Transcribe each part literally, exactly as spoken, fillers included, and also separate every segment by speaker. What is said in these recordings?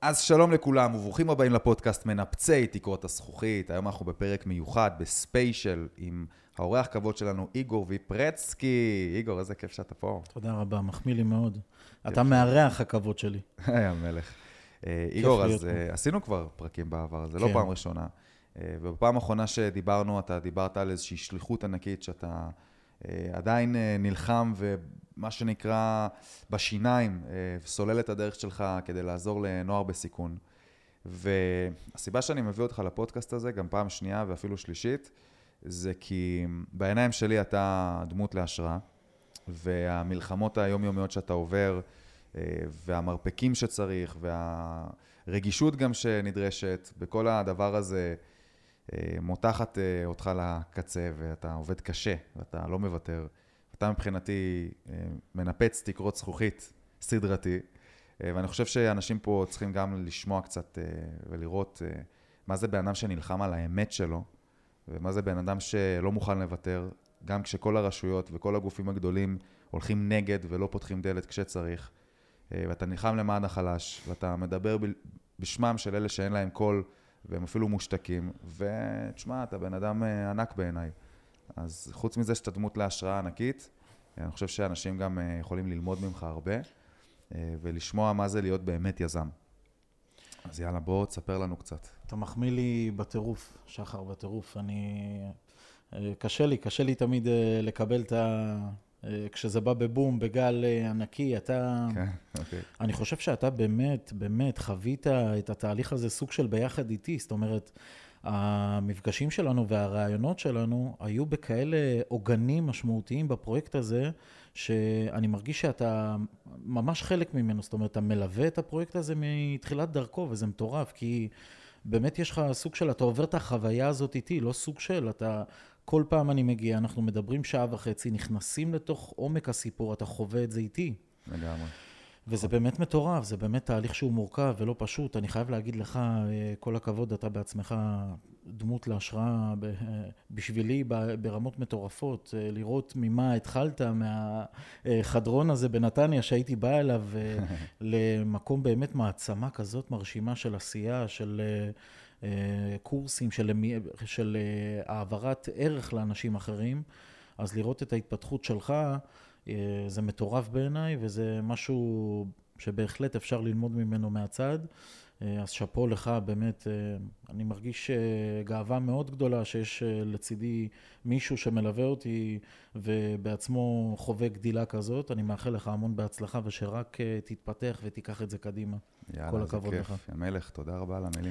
Speaker 1: אז שלום לכולם וברוכים הבאים לפודקאסט מנפצי תקרות הזכוכית. היום אנחנו בפרק מיוחד, בספיישל, עם האורח כבוד שלנו, איגור ויפרצקי. איגור, איזה כיף שאתה פה.
Speaker 2: תודה רבה, מחמיא לי מאוד. אתה מארח הכבוד שלי.
Speaker 1: היי, המלך. איגור, אז עשינו כבר פרקים בעבר, זה לא פעם ראשונה. ובפעם האחרונה שדיברנו, אתה דיברת על איזושהי שליחות ענקית שאתה עדיין נלחם ומה שנקרא בשיניים, סולל את הדרך שלך כדי לעזור לנוער בסיכון. והסיבה שאני מביא אותך לפודקאסט הזה, גם פעם שנייה ואפילו שלישית, זה כי בעיניים שלי אתה דמות להשראה, והמלחמות היומיומיות שאתה עובר, והמרפקים שצריך, והרגישות גם שנדרשת, בכל הדבר הזה, מותחת אותך לקצה, ואתה עובד קשה, ואתה לא מוותר. אתה מבחינתי מנפץ תקרות זכוכית סדרתי, ואני חושב שאנשים פה צריכים גם לשמוע קצת ולראות מה זה בן אדם שנלחם על האמת שלו, ומה זה בן אדם שלא מוכן לוותר, גם כשכל הרשויות וכל הגופים הגדולים הולכים נגד ולא פותחים דלת כשצריך, ואתה נלחם למען החלש, ואתה מדבר בשמם של אלה שאין להם קול, והם אפילו מושתקים, ותשמע, אתה בן אדם ענק בעיניי. אז חוץ מזה שאתה דמות להשראה ענקית, אני חושב שאנשים גם יכולים ללמוד ממך הרבה, ולשמוע מה זה להיות באמת יזם. אז יאללה, בוא תספר לנו קצת.
Speaker 2: אתה מחמיא לי בטירוף, שחר, בטירוף. אני... קשה לי, קשה לי תמיד לקבל את ה... כשזה בא בבום, בגל ענקי, אתה...
Speaker 1: כן, אוקיי.
Speaker 2: אני חושב שאתה באמת, באמת חווית את התהליך הזה סוג של ביחד איתי. זאת אומרת, המפגשים שלנו והרעיונות שלנו היו בכאלה עוגנים משמעותיים בפרויקט הזה, שאני מרגיש שאתה ממש חלק ממנו. זאת אומרת, אתה מלווה את הפרויקט הזה מתחילת דרכו, וזה מטורף, כי באמת יש לך סוג של, אתה עובר את החוויה הזאת איתי, לא סוג של, אתה... כל פעם אני מגיע, אנחנו מדברים שעה וחצי, נכנסים לתוך עומק הסיפור, אתה חווה את זה איתי.
Speaker 1: לגמרי.
Speaker 2: וזה באמת מטורף, זה באמת תהליך שהוא מורכב ולא פשוט. אני חייב להגיד לך, כל הכבוד, אתה בעצמך דמות להשראה בשבילי ברמות מטורפות. לראות ממה התחלת, מהחדרון הזה בנתניה שהייתי בא אליו, למקום באמת מעצמה כזאת מרשימה של עשייה, של... קורסים של, של העברת ערך לאנשים אחרים, אז לראות את ההתפתחות שלך, זה מטורף בעיניי, וזה משהו שבהחלט אפשר ללמוד ממנו מהצד. אז שפו לך, באמת, אני מרגיש גאווה מאוד גדולה שיש לצידי מישהו שמלווה אותי ובעצמו חווה גדילה כזאת. אני מאחל לך המון בהצלחה ושרק תתפתח ותיקח את זה קדימה.
Speaker 1: יאללה,
Speaker 2: כל הכבוד
Speaker 1: זה
Speaker 2: לך.
Speaker 1: כיף. המלך, תודה רבה על המילים.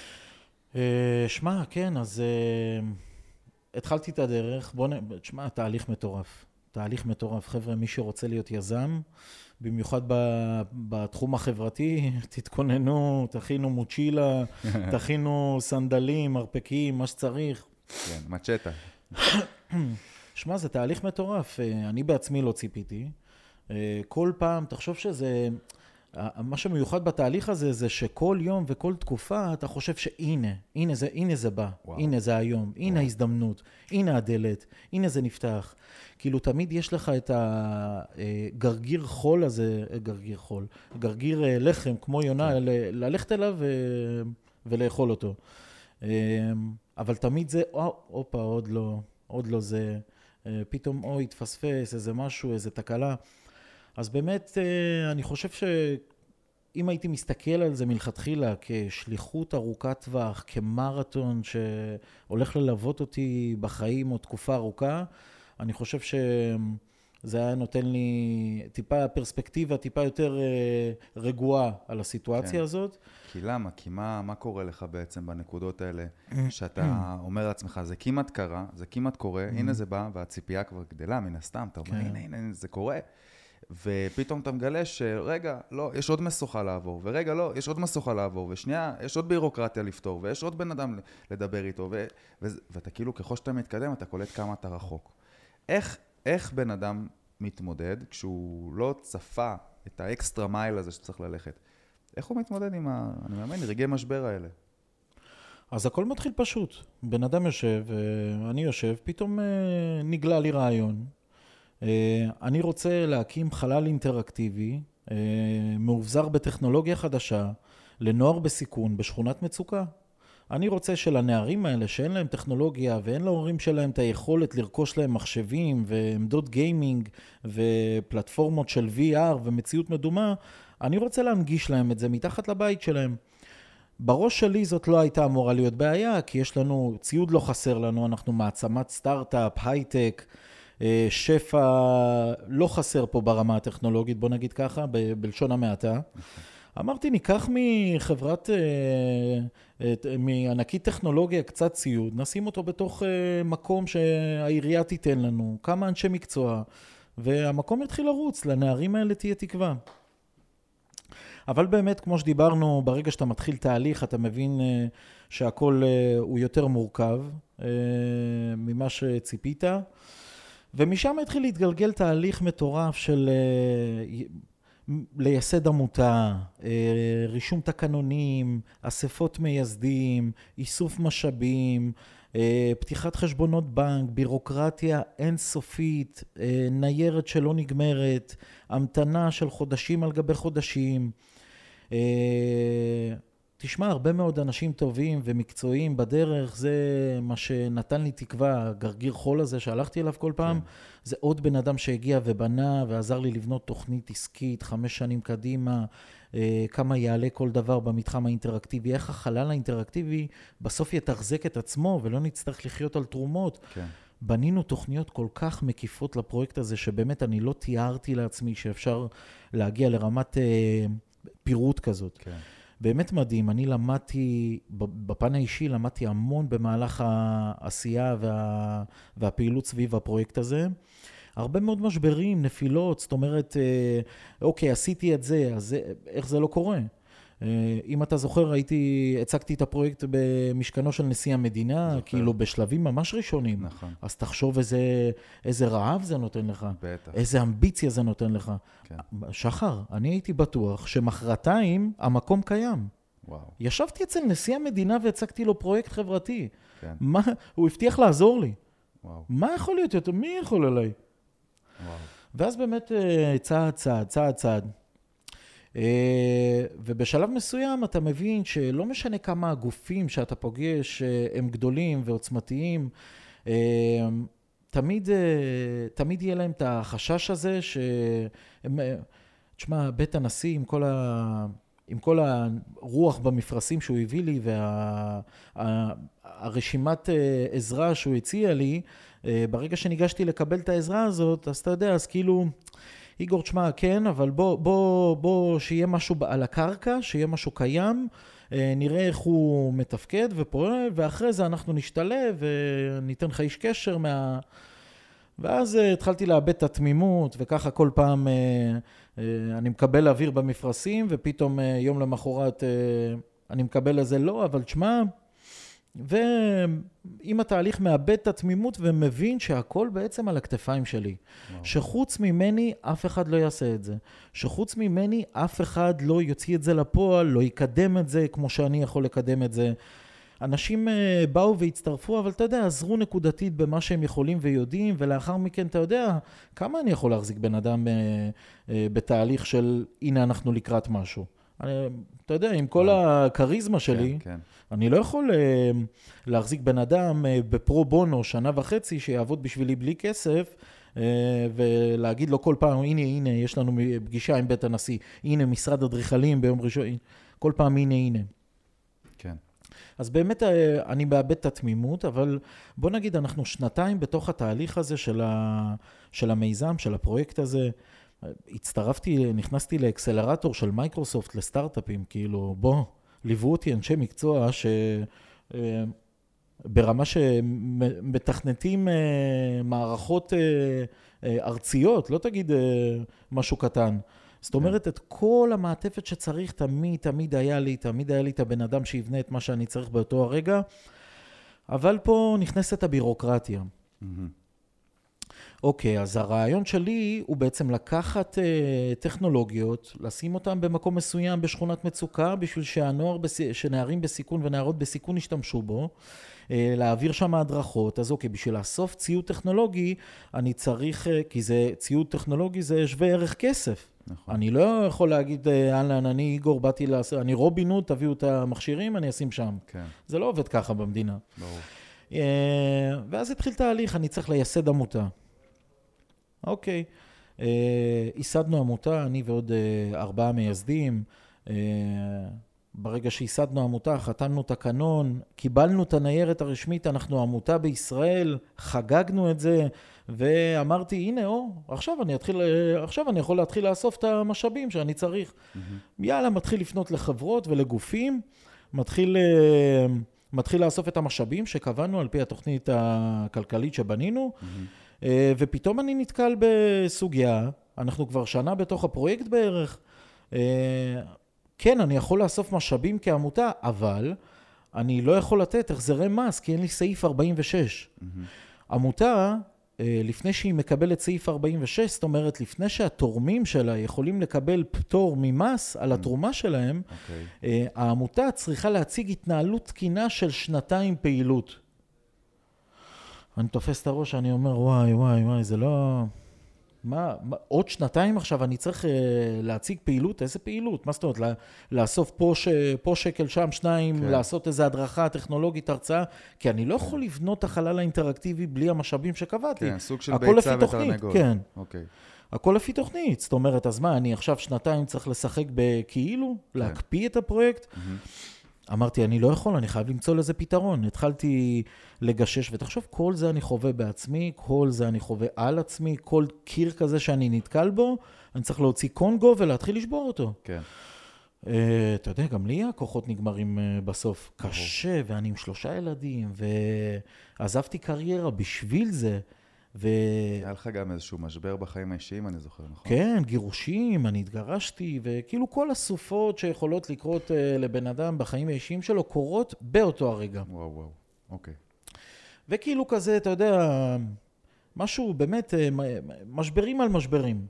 Speaker 2: שמע, כן, אז התחלתי את הדרך. בוא נ... שמע, תהליך מטורף. תהליך מטורף. חבר'ה, מי שרוצה להיות יזם, במיוחד בתחום החברתי, תתכוננו, תכינו מוצ'ילה, תכינו סנדלים, מרפקים, מה שצריך.
Speaker 1: כן, מצ'טה.
Speaker 2: שמע, זה תהליך מטורף. אני בעצמי לא ציפיתי. כל פעם, תחשוב שזה... מה שמיוחד בתהליך הזה, זה שכל יום וכל תקופה, אתה חושב שהנה, הנה זה, הנה זה בא, וואו. הנה זה היום, הנה וואו. ההזדמנות, הנה הדלת, הנה זה נפתח. כאילו, תמיד יש לך את הגרגיר חול הזה, גרגיר חול, גרגיר לחם, כמו יונה, ל- ללכת אליו ו- ולאכול אותו. אבל תמיד זה, אופה, עוד לא, עוד לא זה, פתאום, או, התפספס, איזה משהו, איזה תקלה. אז באמת, אני חושב שאם הייתי מסתכל על זה מלכתחילה כשליחות ארוכת טווח, כמרתון שהולך ללוות אותי בחיים או תקופה ארוכה, אני חושב שזה היה נותן לי טיפה פרספקטיבה, טיפה יותר רגועה על הסיטואציה כן. הזאת.
Speaker 1: כי למה? כי מה, מה קורה לך בעצם בנקודות האלה שאתה אומר לעצמך, זה כמעט קרה, זה כמעט קורה, הנה זה בא, והציפייה כבר גדלה מן הסתם, אתה אומר, הנה, הנה, הנה, זה קורה. ופתאום אתה מגלה שרגע, לא, יש עוד מסוכה לעבור, ורגע, לא, יש עוד מסוכה לעבור, ושנייה, יש עוד בירוקרטיה לפתור, ויש עוד בן אדם לדבר איתו, ו- ו- ואתה כאילו, ככל שאתה מתקדם, אתה קולט כמה אתה רחוק. איך, איך בן אדם מתמודד כשהוא לא צפה את האקסטרה מייל הזה שצריך ללכת? איך הוא מתמודד עם ה... אני מאמין, רגעי משבר האלה?
Speaker 2: אז הכל מתחיל פשוט. בן אדם יושב, אני יושב, פתאום נגלה לי רעיון. אני רוצה להקים חלל אינטראקטיבי, מאובזר בטכנולוגיה חדשה, לנוער בסיכון בשכונת מצוקה. אני רוצה שלנערים האלה שאין להם טכנולוגיה ואין להורים שלהם את היכולת לרכוש להם מחשבים ועמדות גיימינג ופלטפורמות של וי אר ומציאות מדומה, אני רוצה להנגיש להם את זה מתחת לבית שלהם. בראש שלי זאת לא הייתה אמורה להיות בעיה, כי יש לנו, ציוד לא חסר לנו, אנחנו מעצמת סטארט-אפ, הייטק, שפע לא חסר פה ברמה הטכנולוגית, בוא נגיד ככה, ב- בלשון המעטה. אמרתי, ניקח מחברת, מענקית טכנולוגיה קצת ציוד, נשים אותו בתוך מקום שהעירייה תיתן לנו, כמה אנשי מקצוע, והמקום יתחיל לרוץ, לנערים האלה תהיה תקווה. אבל באמת, כמו שדיברנו, ברגע שאתה מתחיל תהליך, אתה מבין שהכל הוא יותר מורכב ממה שציפית, ומשם התחיל להתגלגל תהליך מטורף של לייסד עמותה, רישום תקנונים, אספות מייסדים, איסוף משאבים, פתיחת חשבונות בנק, בירוקרטיה אינסופית, ניירת שלא נגמרת, המתנה של חודשים על גבי חודשים. תשמע, הרבה מאוד אנשים טובים ומקצועיים בדרך, זה מה שנתן לי תקווה, גרגיר חול הזה שהלכתי אליו כל פעם, כן. זה עוד בן אדם שהגיע ובנה ועזר לי לבנות תוכנית עסקית, חמש שנים קדימה, כמה יעלה כל דבר במתחם האינטראקטיבי, איך החלל האינטראקטיבי בסוף יתחזק את עצמו ולא נצטרך לחיות על תרומות. כן. בנינו תוכניות כל כך מקיפות לפרויקט הזה, שבאמת אני לא תיארתי לעצמי שאפשר להגיע לרמת אה, פירוט כזאת. כן. באמת מדהים, אני למדתי, בפן האישי למדתי המון במהלך העשייה וה, והפעילות סביב הפרויקט הזה. הרבה מאוד משברים, נפילות, זאת אומרת, אוקיי, עשיתי את זה, אז איך זה לא קורה? אם אתה זוכר, הייתי, הצגתי את הפרויקט במשכנו של נשיא המדינה, זוכר. כאילו בשלבים ממש ראשונים. נכון. אז תחשוב איזה, איזה רעב זה נותן לך. בטח. איזה אמביציה זה נותן לך. כן. שחר, אני הייתי בטוח שמחרתיים המקום קיים. וואו. ישבתי אצל נשיא המדינה והצגתי לו פרויקט חברתי. כן. מה, הוא הבטיח לעזור לי. וואו. מה יכול להיות יותר? מי יכול עליי? וואו. ואז באמת צעד, צעד, צעד, צעד. ובשלב מסוים אתה מבין שלא משנה כמה הגופים שאתה פוגש הם גדולים ועוצמתיים, תמיד, תמיד יהיה להם את החשש הזה שהם, תשמע, בית הנשיא עם כל ה... עם כל הרוח במפרשים שהוא הביא לי והרשימת עזרה שהוא הציע לי, ברגע שניגשתי לקבל את העזרה הזאת, אז אתה יודע, אז כאילו, איגור, תשמע, כן, אבל בוא, בוא, בוא, שיהיה משהו על הקרקע, שיהיה משהו קיים, נראה איך הוא מתפקד ופועל, ואחרי זה אנחנו נשתלב וניתן לך איש קשר מה... ואז התחלתי לאבד את התמימות, וככה כל פעם אני מקבל אוויר במפרשים, ופתאום יום למחרת אני מקבל לזה לא, אבל תשמע, ואם התהליך מאבד את התמימות ומבין שהכל בעצם על הכתפיים שלי, וואו. שחוץ ממני אף אחד לא יעשה את זה, שחוץ ממני אף אחד לא יוציא את זה לפועל, לא יקדם את זה כמו שאני יכול לקדם את זה. אנשים באו והצטרפו, אבל אתה יודע, עזרו נקודתית במה שהם יכולים ויודעים, ולאחר מכן אתה יודע, כמה אני יכול להחזיק בן אדם בתהליך של הנה אנחנו לקראת משהו. אתה יודע, עם כל הקריזמה שלי, כן, כן. אני לא יכול להחזיק בן אדם בפרו בונו שנה וחצי שיעבוד בשבילי בלי כסף, ולהגיד לו כל פעם, הנה, הנה, יש לנו פגישה עם בית הנשיא, הנה, משרד אדריכלים ביום ראשון, כל פעם, הנה, הנה. כן. אז באמת אני מאבד את התמימות, אבל בוא נגיד, אנחנו שנתיים בתוך התהליך הזה של, ה... של המיזם, של הפרויקט הזה, הצטרפתי, נכנסתי לאקסלרטור של מייקרוסופט לסטארט-אפים, כאילו, בוא, ליוו אותי אנשי מקצוע שברמה שמתכנתים מערכות ארציות, לא תגיד משהו קטן. זאת אומרת, את כל המעטפת שצריך, תמיד, תמיד היה לי, תמיד היה לי את הבן אדם שיבנה את מה שאני צריך באותו הרגע, אבל פה נכנסת הבירוקרטיה. אוקיי, אז הרעיון שלי הוא בעצם לקחת uh, טכנולוגיות, לשים אותם במקום מסוים בשכונת מצוקה, בשביל שהנוער, בס... שנערים בסיכון ונערות בסיכון ישתמשו בו, uh, להעביר שם הדרכות. אז אוקיי, בשביל לאסוף ציוד טכנולוגי, אני צריך, uh, כי זה ציוד טכנולוגי, זה שווה ערך כסף. נכון. אני לא יכול להגיד, אלן, אני איגור, באתי לעשות, אני רובין הוד, תביאו את המכשירים, אני אשים שם. כן. זה לא עובד ככה במדינה. ברור. ואז התחיל תהליך, אני צריך לייסד עמותה. אוקיי. ייסדנו עמותה, אני ועוד ארבעה מייסדים. ברגע שייסדנו עמותה, חתמנו תקנון, קיבלנו את הניירת הרשמית, אנחנו עמותה בישראל, חגגנו את זה, ואמרתי, הנה, או, עכשיו אני אתחיל, עכשיו אני יכול להתחיל לאסוף את המשאבים שאני צריך. Mm-hmm. יאללה, מתחיל לפנות לחברות ולגופים, מתחיל, מתחיל לאסוף את המשאבים שקבענו על פי התוכנית הכלכלית שבנינו, mm-hmm. ופתאום אני נתקל בסוגיה, אנחנו כבר שנה בתוך הפרויקט בערך, כן, אני יכול לאסוף משאבים כעמותה, אבל אני לא יכול לתת החזרי מס, כי אין לי סעיף ארבעים ושש. Mm-hmm. עמותה, לפני שהיא מקבלת סעיף ארבעים ושש, זאת אומרת, לפני שהתורמים שלה יכולים לקבל פטור ממס על התרומה שלהם, okay. העמותה צריכה להציג התנהלות תקינה של שנתיים פעילות. אני תופס את הראש, אני אומר, וואי, וואי, וואי, זה לא... מה, מה, עוד שנתיים עכשיו אני צריך uh, להציג פעילות? איזה פעילות? מה זאת אומרת? לא, לאסוף פה, ש, פה שקל, שם שניים, כן. לעשות איזו הדרכה טכנולוגית, הרצאה, כי אני לא כן. יכול לבנות את החלל האינטראקטיבי בלי המשאבים שקבעתי.
Speaker 1: כן, סוג של ביצה ותרנגול.
Speaker 2: כן.
Speaker 1: אוקיי.
Speaker 2: הכל לפי תוכנית. זאת אומרת, אז מה, אני עכשיו שנתיים צריך לשחק בכאילו, כן. להקפיא את הפרויקט? Mm-hmm. אמרתי, אני לא יכול, אני חייב למצוא לזה פתרון. התחלתי לגשש, ותחשוב, כל זה אני חווה בעצמי, כל זה אני חווה על עצמי, כל קיר כזה שאני נתקל בו, אני צריך להוציא קונגו ולהתחיל לשבור אותו. כן. Uh, אתה יודע, גם לי הכוחות נגמרים uh, בסוף. קשה, ואני עם שלושה ילדים, ועזבתי קריירה בשביל זה. ו...
Speaker 1: היה לך גם איזשהו משבר בחיים האישיים, אני זוכר, נכון?
Speaker 2: כן, גירושים, אני התגרשתי, וכאילו כל הסופות שיכולות לקרות uh, לבן אדם בחיים האישיים שלו, קורות באותו הרגע.
Speaker 1: וואו, וואו, אוקיי.
Speaker 2: וכאילו כזה, אתה יודע, משהו באמת, משברים על משברים.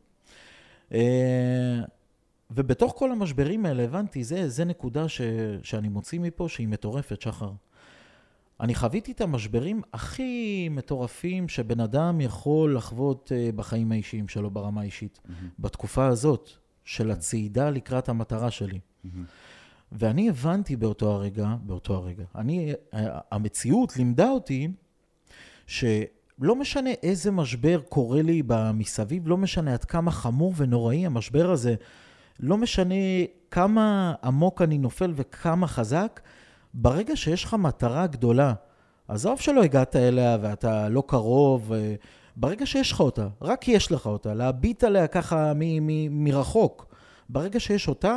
Speaker 2: ובתוך כל המשברים האלה, הבנתי, זה, זה נקודה ש, שאני מוציא מפה, שהיא מטורפת, שחר. אני חוויתי את המשברים הכי מטורפים שבן אדם יכול לחוות בחיים האישיים שלו, ברמה האישית. Mm-hmm. בתקופה הזאת, של הצעידה לקראת המטרה שלי. Mm-hmm. ואני הבנתי באותו הרגע, באותו הרגע, אני, המציאות לימדה אותי, שלא משנה איזה משבר קורה לי במסביב, לא משנה עד כמה חמור ונוראי המשבר הזה, לא משנה כמה עמוק אני נופל וכמה חזק, ברגע שיש לך מטרה גדולה, עזוב שלא הגעת אליה ואתה לא קרוב, ברגע שיש לך אותה, רק יש לך אותה, להביט עליה ככה מ- מ- מרחוק, ברגע שיש אותה,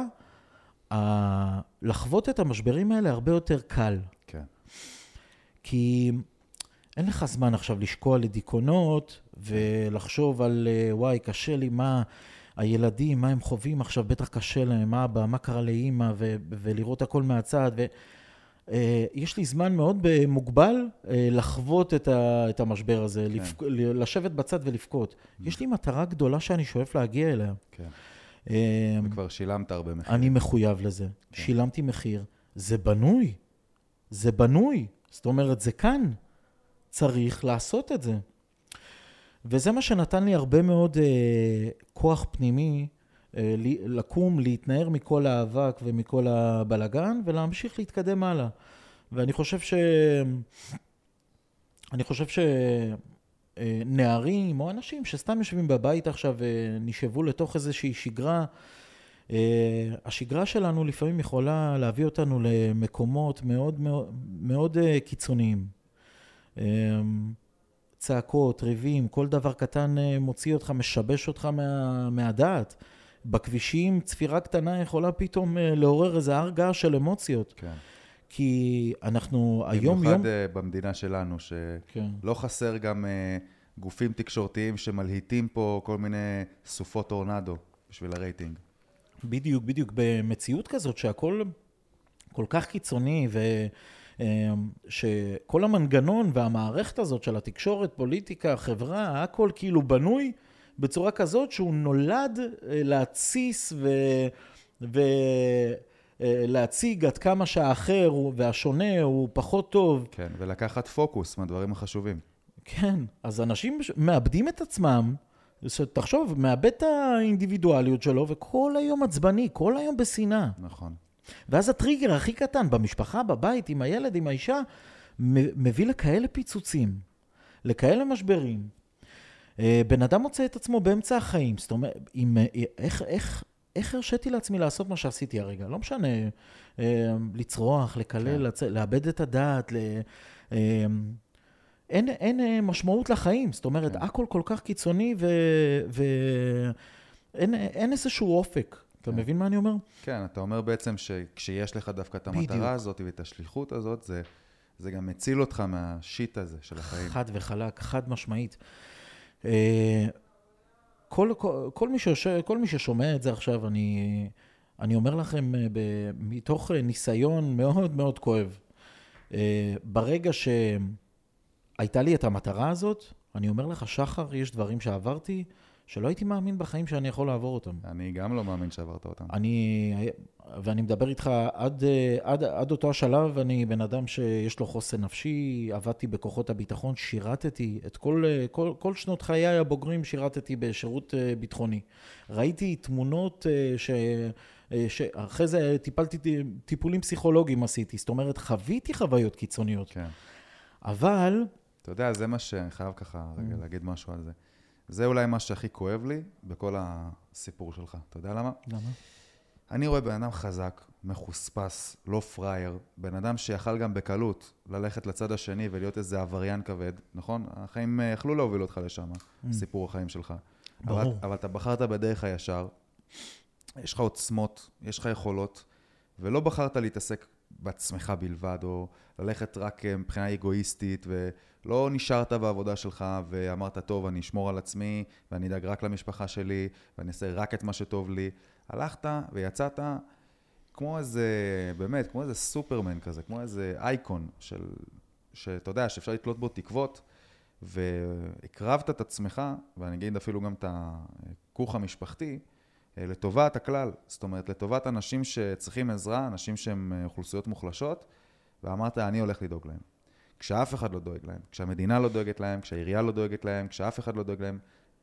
Speaker 2: לחוות את המשברים האלה הרבה יותר קל. כן. כי אין לך זמן עכשיו לשקוע לדיכאונות, ולחשוב על וואי, קשה לי, מה הילדים, מה הם חווים עכשיו, בטח קשה להם, מה אבא, מה קרה לאמא, ו- ולראות הכל מהצד. ויש לי זמן מאוד מוגבל לחוות את, ה- את המשבר הזה, כן. לפק- לשבת בצד ולפקות. יש לי מטרה גדולה שאני שואף להגיע אליה. כן.
Speaker 1: וכבר שילמת הרבה מחיר.
Speaker 2: אני מחויב לזה. כן. שילמתי מחיר. זה בנוי. זה בנוי. זאת אומרת, זה כאן. צריך לעשות את זה. וזה מה שנתן לי הרבה מאוד אה, כוח פנימי, אה, לקום, להתנער מכל האבק ומכל הבלגן, ולהמשיך להתקדם הלאה. ואני חושב ש... אני חושב ש... נערים או אנשים שסתם יושבים בבית עכשיו ונשאבו לתוך איזושהי שגרה, השגרה שלנו לפעמים יכולה להביא אותנו למקומות מאוד מאוד, מאוד קיצוניים. צעקות, ריבים, כל דבר קטן מוציא אותך, משבש אותך מה, מהדעת. בכבישים צפירה קטנה יכולה פתאום לעורר איזה הר געש של אמוציות. כן. כי אנחנו היום
Speaker 1: במיוחד
Speaker 2: יום...
Speaker 1: במיוחד במדינה שלנו, שלא כן. חסר גם גופים תקשורתיים שמלהיטים פה כל מיני סופות טורנדו בשביל הרייטינג.
Speaker 2: בדיוק, בדיוק. במציאות כזאת שהכל כל כך קיצוני, ושכל המנגנון והמערכת הזאת של התקשורת, פוליטיקה, חברה, הכל כאילו בנוי בצורה כזאת שהוא נולד להציס ו... ו... להציג עד כמה שהאחר והשונה הוא פחות טוב.
Speaker 1: כן, ולקחת פוקוס מהדברים החשובים.
Speaker 2: כן, אז אנשים מאבדים את עצמם תחשוב, מאבד את האינדיבידואליות שלו, וכל היום עצבני, כל היום בשנאה.
Speaker 1: נכון.
Speaker 2: ואז הטריגר הכי קטן, במשפחה, בבית, עם הילד, עם האישה, מביא לכאלה פיצוצים, לכאלה משברים. בן אדם מוצא את עצמו באמצע החיים, זאת אומרת, עם, איך, איך, איך הרשיתי לעצמי לעשות מה שעשיתי הרגע? לא משנה, לצרוח, לקלל, כן. לאבד את הדעת, ל... אין, אין משמעות לחיים, זאת אומרת, כן. הכל כל כך קיצוני ו... ו... אין, אין איזשהו אופק. אתה כן. מבין מה אני אומר?
Speaker 1: כן, אתה אומר בעצם שכשיש לך דווקא את המטרה בדיוק. הזאת ואת השליחות הזאת, זה, זה גם מציל אותך מהשיט הזה של החיים.
Speaker 2: חד וחלק, חד משמעית. כל, כל, כל, מי שש, כל מי ששומע את זה עכשיו, אני, אני אומר לכם ב, מתוך ניסיון מאוד מאוד כואב. ברגע שהייתה לי את המטרה הזאת, אני אומר לך, שחר, יש דברים שעברתי, שלא הייתי מאמין בחיים שאני יכול לעבור אותם.
Speaker 1: אני גם לא מאמין שעברת אותם.
Speaker 2: אני, ואני מדבר איתך עד, עד, עד אותו השלב, אני בן אדם שיש לו חוסן נפשי, עבדתי בכוחות הביטחון, שירתתי את כל, כל, כל שנות חיי הבוגרים, שירתתי בשירות ביטחוני. ראיתי תמונות ש, שאחרי זה טיפלתי, טיפולים פסיכולוגיים עשיתי, זאת אומרת, חוויתי חוויות קיצוניות.
Speaker 1: כן.
Speaker 2: אבל...
Speaker 1: אתה יודע, זה מה שאני חייב ככה רגע להגיד משהו על זה. זה אולי מה שהכי כואב לי בכל הסיפור שלך. אתה יודע למה?
Speaker 2: למה?
Speaker 1: אני רואה בן אדם חזק, מחוספס, לא פרייר, בן אדם שיכל גם בקלות ללכת לצד השני ולהיות איזה עבריין כבד, נכון? החיים יכלו להוביל אותך לשם, סיפור החיים שלך.
Speaker 2: ברור.
Speaker 1: אבל, אבל אתה בחרת בדרך הישר, יש לך עוצמות, יש לך יכולות, ולא בחרת להתעסק בעצמך בלבד, או ללכת רק מבחינה אגואיסטית, ולא נשארת בעבודה שלך, ואמרת, טוב, אני אשמור על עצמי, ואני אדאג רק למשפחה שלי, ואני אעשה רק את מה שטוב לי. הלכת ויצאת כמו איזה, באמת, כמו איזה סופרמן כזה, כמו איזה אייקון של, שאתה יודע, שאפשר לתלות בו תקוות, והקרבת את עצמך, ואני אגיד אפילו גם את הכוך המשפחתי, לטובת הכלל, זאת אומרת, לטובת אנשים שצריכים עזרה, אנשים שהם אוכלוסיות מוחלשות, ואמרת, אני הולך לדאוג להם. כשאף אחד לא דואג להם, כשהמדינה לא דואגת להם, כשהעירייה לא דואגת להם, כשאף אחד לא דואג להם.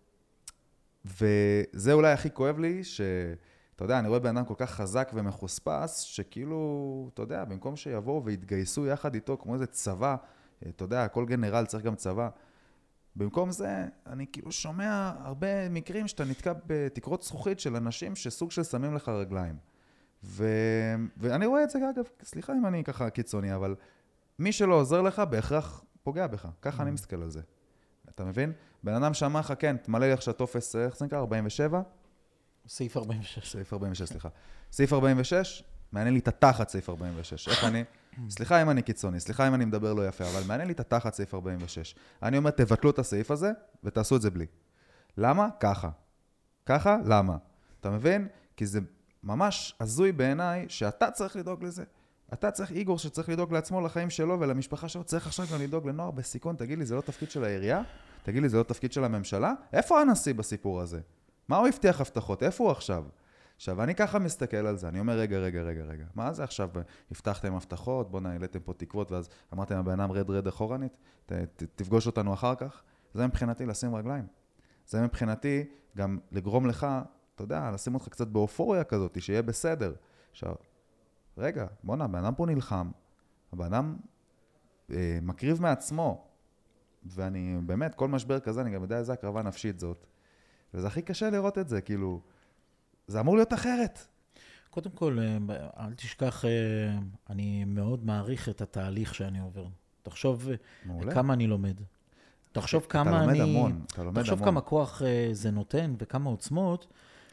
Speaker 1: וזה אולי הכי כואב לי, שאתה יודע, אני רואה בן אדם כל כך חזק ומחוספס, שכאילו, אתה יודע, במקום שיבואו והתגייסו יחד איתו, כמו איזה צבא, אתה יודע, כל גנרל צריך גם צבא, במקום זה, אני כאילו שומע הרבה מקרים שאתה נתקע בתקרות זכוכית של אנשים שסוג של שמים לך רגליים. ו... ואני רואה את זה, אגב, סליחה אם אני ככה קיצוני, אבל מי שלא עוזר לך בהכרח פוגע בך. ככה אני מסתכל על זה. אתה מבין? בן אדם שאמר לך, כן, תמלא לי עכשיו טופס, איך זה נקרא? ארבעים ושבע?
Speaker 2: סעיף ארבעים ושש.
Speaker 1: סעיף ארבעים ושש, סליחה. סעיף ארבעים ושש, מעניין לי את התחת סעיף ארבעים ושש. איך אני... סליחה אם אני קיצוני, סליחה אם אני מדבר לא יפה, אבל מעניין לי את התחת סעיף ארבעים ושש. אני אומר, תבטלו את הסעיף הזה ותעשו את זה בלי. למה? ככה. ככה? למה? אתה מבין? כי זה ממש הזוי בעיניי שאתה צריך לדאוג לזה. אתה צריך, איגור שצריך לדאוג לעצמו, לחיים שלו ולמשפחה שלו, צריך עכשיו גם לדאוג לנוער בסיכון. תגיד לי, זה לא תפקיד של העירייה? תגיד לי, זה לא תפקיד של הממשלה? איפה הנשיא בסיפור הזה? מה הוא הבטיח הבטחות? איפה הוא עכשיו? עכשיו, אני ככה מסתכל על זה, אני אומר, רגע, רגע, רגע, רגע, מה זה עכשיו? הבטחתם הבטחות, בוא נעליתם פה תקוות, ואז אמרתם, הבעינם רד רד אחורנית, ת, ת, תפגוש אותנו אחר כך. זה מבחינתי לשים רגליים. זה מבחינתי גם לגרום לך, אתה יודע, לשים אותך קצת באופוריה כזאת, שיהיה בסדר. עכשיו, רגע, בוא נה, הבעינם פה נלחם, הבעינם אה, מקריב מעצמו, ואני באמת, כל משבר כזה, אני גם יודע איזה הקרבה נפשית זאת. וזה הכי קשה לראות את זה, כאילו, זה אמור להיות אחרת.
Speaker 2: קודם כל, אל תשכח, אני מאוד מעריך את התהליך שאני עובר. תחשוב מעולה. כמה אני לומד. תחשוב כמה
Speaker 1: אתה לומד
Speaker 2: אני...
Speaker 1: המון, אתה לומד
Speaker 2: תחשוב
Speaker 1: המון.
Speaker 2: כמה כוח זה נותן וכמה עוצמות,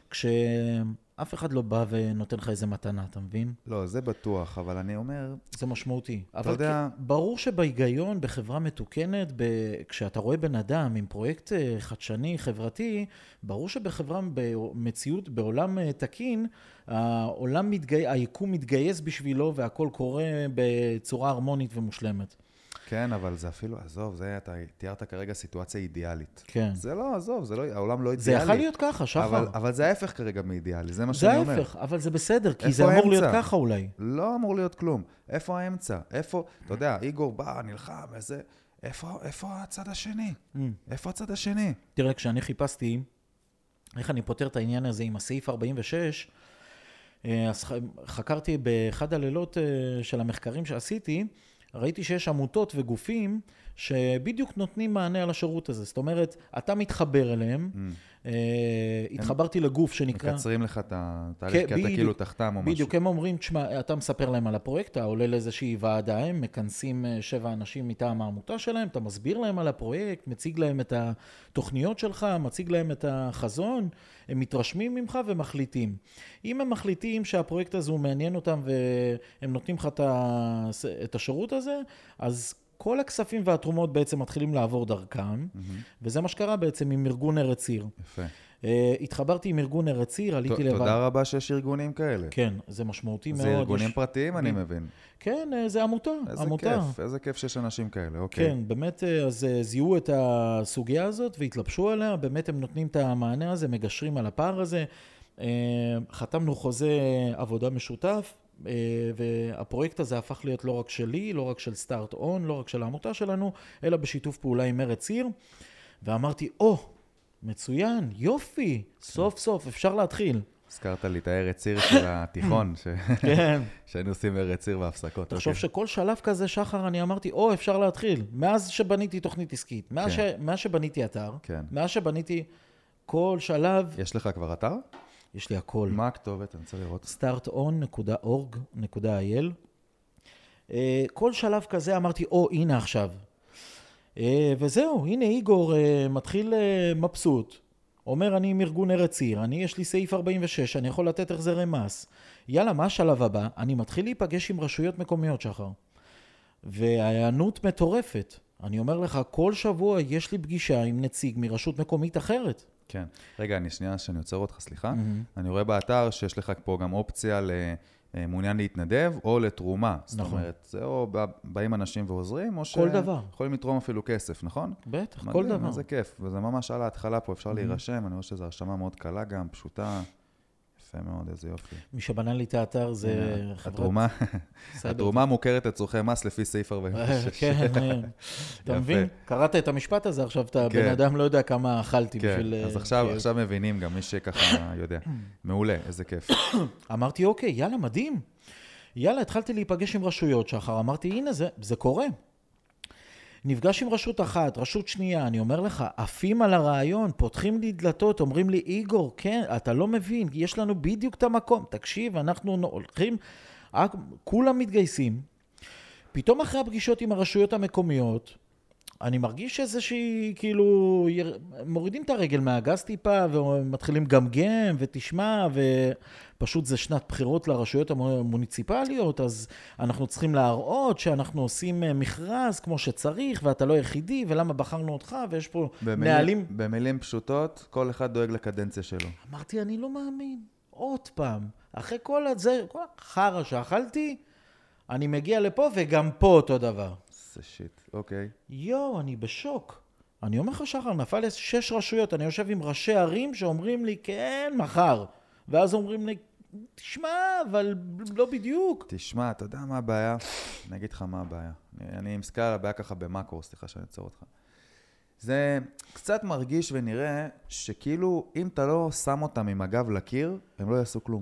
Speaker 2: כשאף אחד לא בא ונותן לך איזה מתנה, אתה מבין?
Speaker 1: לא, זה בטוח, אבל אני אומר...
Speaker 2: זה משמעותי.
Speaker 1: אתה
Speaker 2: אבל
Speaker 1: יודע...
Speaker 2: ברור שבהיגיון, בחברה מתוקנת, ב... כשאתה רואה בן אדם עם פרויקט חדשני, חברתי, ברור שבחברה, במציאות, בעולם תקין, העולם מתגי... היקום מתגייס בשבילו והכל קורה בצורה הרמונית ומושלמת.
Speaker 1: כן, אבל זה אפילו, עזוב, זה, אתה תיארת כרגע סיטואציה אידיאלית.
Speaker 2: כן.
Speaker 1: זה לא, עזוב, זה לא, העולם לא אידיאלי.
Speaker 2: זה יכול להיות ככה, שחר.
Speaker 1: אבל, אבל זה ההפך כרגע מאידיאלי, זה מה שאני אומר.
Speaker 2: זה ההפך, אבל זה בסדר, כי זה אמור להיות ככה אולי.
Speaker 1: לא אמור להיות כלום. איפה האמצע? איפה, אתה יודע, איגור בא, נלחם, איזה, איפה, איפה הצד השני? איפה הצד השני?
Speaker 2: תראה, כשאני חיפשתי איך אני פותר את העניין הזה עם הסעיף ארבעים ושש, אז חקרתי באחד הלילות של המחקרים שעשיתי, ראיתי שיש עמותות וגופים שבדיוק נותנים מענה על השירות הזה. זאת אומרת, אתה מתחבר אליהם, mm. התחברתי לגוף שנקרא...
Speaker 1: מקצרים לך את התהליך, כי אתה כאילו תחתם או משהו.
Speaker 2: בדיוק, הם אומרים, תשמע, אתה מספר להם על הפרויקט, אתה עולה לאיזושהי ועדה, הם מכנסים שבע אנשים מטעם העמותה שלהם, אתה מסביר להם על הפרויקט, מציג להם את התוכניות שלך, מציג להם את החזון, הם מתרשמים ממך ומחליטים. אם הם מחליטים שהפרויקט הזה הוא מעניין אותם והם נותנים לך את השירות הזה, אז כל הכספים והתרומות בעצם מתחילים לעבור דרכם, mm-hmm. וזה מה שקרה בעצם עם ארגון ארץ עיר.
Speaker 1: יפה.
Speaker 2: Uh, התחברתי עם ארגון ארץ עיר, עליתי לבד.
Speaker 1: תודה רבה שיש ארגונים כאלה.
Speaker 2: כן, זה משמעותי
Speaker 1: זה
Speaker 2: מאוד.
Speaker 1: זה ארגונים
Speaker 2: יש...
Speaker 1: פרטיים, אני מבין.
Speaker 2: כן, זה עמותה.
Speaker 1: איזה
Speaker 2: עמותה.
Speaker 1: כיף, איזה כיף שיש אנשים כאלה, אוקיי.
Speaker 2: כן, באמת, אז זיהו את הסוגיה הזאת והתלבשו עליה, באמת הם נותנים את המענה הזה, מגשרים על הפער הזה. Uh, חתמנו חוזה עבודה משותף, והפרויקט הזה הפך להיות לא רק שלי, לא רק של סטארט און, לא רק של העמותה שלנו, אלא בשיתוף פעולה עם ארץ עיר. ואמרתי, או, מצוין, יופי, סוף סוף, אפשר להתחיל.
Speaker 1: הזכרת לי את הארץ עיר של התיכון, שהיינו עושים ארץ עיר בהפסקות.
Speaker 2: תחשוב שכל שלב כזה, שחר, אני אמרתי, או, אפשר להתחיל. מאז שבניתי תוכנית עסקית, מאז שבניתי אתר, מאז שבניתי כל שלב...
Speaker 1: יש לך כבר אתר?
Speaker 2: יש לי הכל.
Speaker 1: מה הכתובת? אני רוצה לראות.
Speaker 2: סטארט און נקודה אורג נקודה איי אל. כל שלב כזה אמרתי, או, הנה עכשיו. וזהו, הנה איגור מתחיל מבסוט. אומר, אני עם ארגון ארץ עיר, אני יש לי סעיף ארבעים ושש, אני יכול לתת החזרי מס. יאללה, מה השלב הבא? אני מתחיל להיפגש עם רשויות מקומיות, שחר. וההיענות מטורפת. אני אומר לך, כל שבוע יש לי פגישה עם נציג מרשות מקומית אחרת.
Speaker 1: כן. רגע, אני שנייה שאני עוצר אותך, סליחה. Mm-hmm. אני רואה באתר שיש לך פה גם אופציה למעוניין להתנדב או לתרומה. נכון. זאת אומרת, זה או באים אנשים ועוזרים, או
Speaker 2: כל דבר.
Speaker 1: שיכולים לתרום אפילו כסף, נכון?
Speaker 2: בטח,
Speaker 1: מדהים,
Speaker 2: כל דבר.
Speaker 1: זה כיף, וזה ממש על ההתחלה פה, אפשר mm-hmm. להירשם, אני רואה שזו הרשמה מאוד קלה גם, פשוטה. יפה מאוד, איזה יופי.
Speaker 2: מי שבנה לי את האתר זה חברת...
Speaker 1: התרומה, התרומה מוכרת את צורכי מס לפי סעיף ארבעים ושש.
Speaker 2: כן, אתה מבין? קראת את המשפט הזה, עכשיו אתה בן אדם לא יודע כמה אכלתי בשביל...
Speaker 1: אז עכשיו מבינים גם מי שככה יודע. מעולה, איזה כיף.
Speaker 2: אמרתי, אוקיי, יאללה, מדהים. יאללה, התחלתי להיפגש עם רשויות שחר, אמרתי, הנה זה, זה קורה. נפגש עם רשות אחת, רשות שנייה, אני אומר לך, עפים על הרעיון, פותחים לי דלתות, אומרים לי, איגור, כן, אתה לא מבין, יש לנו בדיוק את המקום, תקשיב, אנחנו הולכים, כולם מתגייסים. פתאום אחרי הפגישות עם הרשויות המקומיות, אני מרגיש איזושהי, כאילו, מורידים את הרגל מהגז טיפה, ומתחילים גמגם, ותשמע, ופשוט זה שנת בחירות לרשויות המוניציפליות, אז אנחנו צריכים להראות שאנחנו עושים מכרז כמו שצריך, ואתה לא יחידי, ולמה בחרנו אותך, ויש פה
Speaker 1: במילים,
Speaker 2: נהלים.
Speaker 1: במילים פשוטות, כל אחד דואג לקדנציה שלו.
Speaker 2: אמרתי, אני לא מאמין. עוד פעם, אחרי כל הזה, כל החרא שאכלתי, אני מגיע לפה, וגם פה אותו דבר.
Speaker 1: זה שיט, אוקיי.
Speaker 2: יו, אני בשוק. אני אומר לך, שחר, נפל לי שש רשויות, אני יושב עם ראשי ערים שאומרים לי, כן, מחר. ואז אומרים לי, תשמע, אבל לא בדיוק.
Speaker 1: תשמע, אתה יודע מה הבעיה? אני אגיד לך מה הבעיה. אני, אני מסתכל על הבעיה ככה במקרו, סליחה שאני אצור אותך. זה קצת מרגיש ונראה שכאילו, אם אתה לא שם אותם עם הגב לקיר, הם לא יעשו כלום.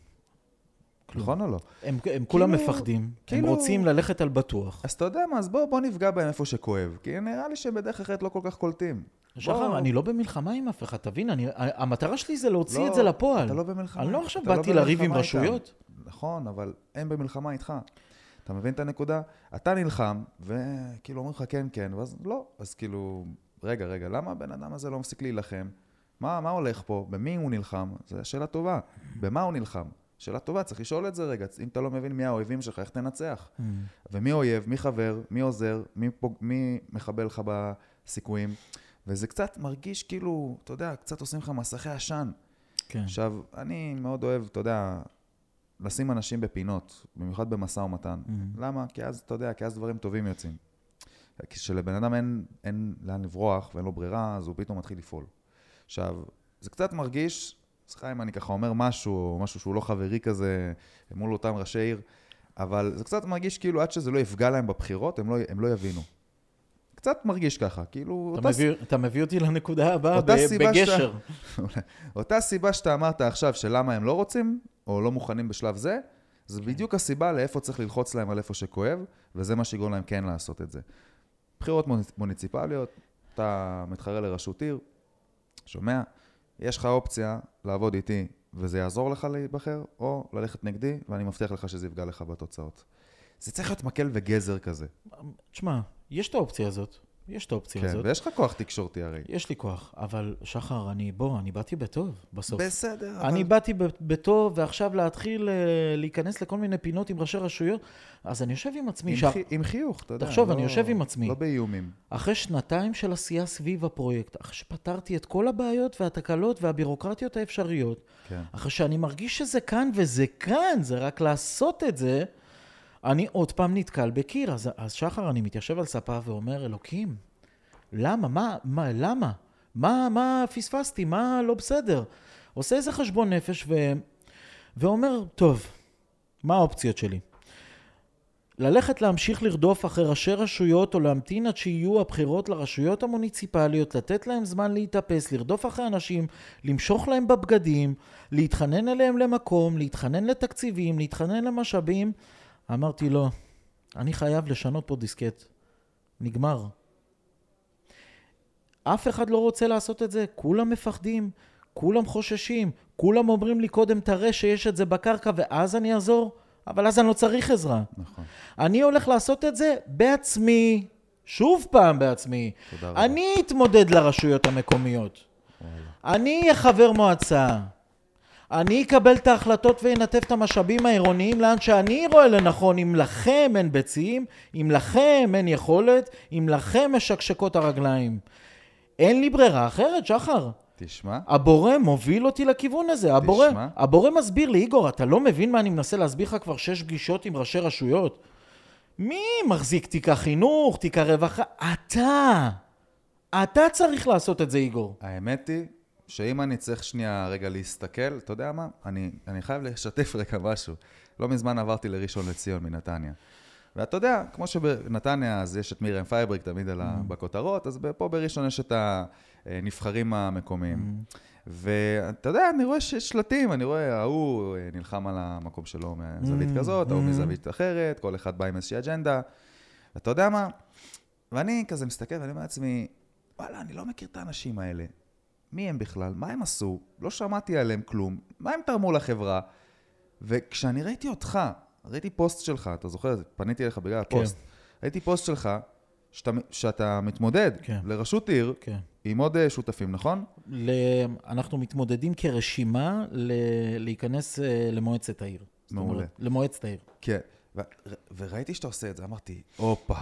Speaker 1: נכון או לא?
Speaker 2: הם, הם כולם מפחדים, הם רוצים ללכת על בטוח.
Speaker 1: אז אתה יודע מה, אז בוא, בוא נפגע בהם איפה שכואב, כי נראה לי שבדרך אחרת לא כל כך קולטים.
Speaker 2: שחר, אני לא במלחמה עם אף אחד, תבין, אני, המטרה שלי זה להוציא את זה לפועל.
Speaker 1: אתה לא במלחמה.
Speaker 2: אני לא עכשיו באתי לריב עם רשויות.
Speaker 1: נכון, אבל הם במלחמה איתך. אתה מבין את הנקודה? אתה נלחם, וכאילו אומרים לך כן, כן, ואז לא. אז כאילו, רגע, רגע, למה הבן אדם הזה לא מפסיק להילחם? מה, מה הולך פה? במי הוא נלחם? זו שאלה טובה. במה הוא נלחם? שאלה טובה, צריך לשאול את זה רגע. אם אתה לא מבין מי האויבים שלך, איך תנצח? Mm. ומי אויב, מי חבר, מי עוזר, מי, פוג... מי מחבל לך בסיכויים. וזה קצת מרגיש כאילו, אתה יודע, קצת עושים לך מסכי עשן. כן. עכשיו, אני מאוד אוהב, אתה יודע, לשים אנשים בפינות, במיוחד במשא ומתן. Mm. למה? כי אז, אתה יודע, כי אז דברים טובים יוצאים. כי שלבן אדם אין, אין לאן לברוח ואין לו ברירה, אז הוא פתאום מתחיל לפעול. עכשיו, זה קצת מרגיש... סליחה אם אני ככה אומר משהו, משהו שהוא לא חברי כזה, מול אותם ראשי עיר, אבל זה קצת מרגיש כאילו עד שזה לא יפגע להם בבחירות, הם לא, הם לא יבינו. קצת מרגיש ככה, כאילו...
Speaker 2: אתה, מביא, ס... אתה מביא אותי לנקודה הבאה בגשר.
Speaker 1: שאתה, אותה סיבה שאתה אמרת עכשיו שלמה הם לא רוצים, או לא מוכנים בשלב זה, זה כן. בדיוק הסיבה לאיפה צריך ללחוץ להם על איפה שכואב, וזה מה שיגרום להם כן לעשות את זה. בחירות מוניציפליות, אתה מתחרה לרשות עיר, שומע, יש לך אופציה לעבוד איתי, וזה יעזור לך להיבחר, או ללכת נגדי, ואני מבטיח לך שזה יפגע לך בתוצאות. זה צריך להיות מקל וגזר כזה.
Speaker 2: תשמע, יש את האופציה הזאת. יש את האופציה
Speaker 1: כן,
Speaker 2: הזאת.
Speaker 1: ויש לך כוח תקשורתי הרי.
Speaker 2: יש לי כוח, אבל שחר, אני, בוא, אני באתי בטוב בסוף.
Speaker 1: בסדר.
Speaker 2: אני אבל... באתי בטוב, ועכשיו להתחיל להיכנס לכל מיני פינות עם ראשי רשויות, אז אני יושב עם עצמי.
Speaker 1: עם, ש... חי... עם חיוך, אתה יודע.
Speaker 2: תחשוב,
Speaker 1: לא...
Speaker 2: אני יושב עם עצמי.
Speaker 1: לא באיומים.
Speaker 2: אחרי שנתיים של עשייה סביב הפרויקט, אחרי שפתרתי את כל הבעיות והתקלות והבירוקרטיות האפשריות, כן. אחרי שאני מרגיש שזה כאן וזה כאן, זה רק לעשות את זה, אני עוד פעם נתקל בקיר. אז, אז שחר, אני מתיישב על ספה ואומר, אלוקים, למה? מה? מה? למה? מה, מה פספסתי? מה לא בסדר? עושה איזה חשבון נפש ו... ואומר, טוב, מה האופציות שלי? ללכת להמשיך לרדוף אחרי ראשי רשויות או להמתין עד שיהיו הבחירות לרשויות המוניציפליות, לתת להם זמן להתאפס, לרדוף אחרי אנשים, למשוך להם בבגדים, להתחנן אליהם למקום, להתחנן לתקציבים, להתחנן למשאבים. אמרתי לו, אני חייב לשנות פה דיסקט. נגמר. אף אחד לא רוצה לעשות את זה, כולם מפחדים, כולם חוששים, כולם אומרים לי קודם תראה שיש את זה בקרקע ואז אני אעזור, אבל אז אני לא צריך עזרה. נכון. אני הולך לעשות את זה בעצמי, שוב פעם בעצמי. תודה רבה. אני אתמודד לרשויות המקומיות. וואלה. אני אהיה חבר מועצה. אני אקבל את ההחלטות וינתב את המשאבים העירוניים לאן שאני רואה לנכון, אם לכם אין ביצים, אם לכם אין יכולת, אם לכם משקשקות הרגליים. אין לי ברירה אחרת, שחר.
Speaker 1: תשמע.
Speaker 2: הבורא מוביל אותי לכיוון הזה. הבורא, תשמע. הבורא מסביר לי, איגור, אתה לא מבין מה אני מנסה להסביר לך כבר שש פגישות עם ראשי רשויות? מי מחזיק תיק החינוך, תיק הרווחה? אתה. אתה צריך לעשות את זה, איגור.
Speaker 1: האמת היא שאם אני צריך שנייה רגע להסתכל, אתה יודע מה? אני, אני חייב לשתף רגע משהו. לא מזמן עברתי לראשון לציון מנתניה. ואתה יודע, כמו שבנתניה אז יש את מירם פייברג תמיד על בכותרות, אז פה בראשון יש את הנבחרים המקומיים. ואתה יודע, אני רואה שלטים, אני רואה, ההוא נלחם על המקום שלו מזווית כזאת, ההוא מזווית אחרת, כל אחד בא עם איזושהי אג'נדה. ואתה יודע מה? ואני כזה מסתכל ואני אומר לעצמי, וואלה, אני לא מכיר את האנשים האלה. מי הם בכלל? מה הם עשו? לא שמעתי עליהם כלום. מה הם תרמו לחברה? וכשאני ראיתי אותך, ראיתי פוסט שלך, אתה זוכר, פניתי אליך בגלל הפוסט. כן. ראיתי פוסט שלך, שאתה, שאתה מתמודד כן. לרשות עיר, כן. עם עוד שותפים, נכון?
Speaker 2: ל... אנחנו מתמודדים כרשימה ל... להיכנס למועצת העיר.
Speaker 1: מעולה.
Speaker 2: אומרת, למועצת העיר.
Speaker 1: כן, ו... וראיתי שאתה עושה את זה, אמרתי, אופה,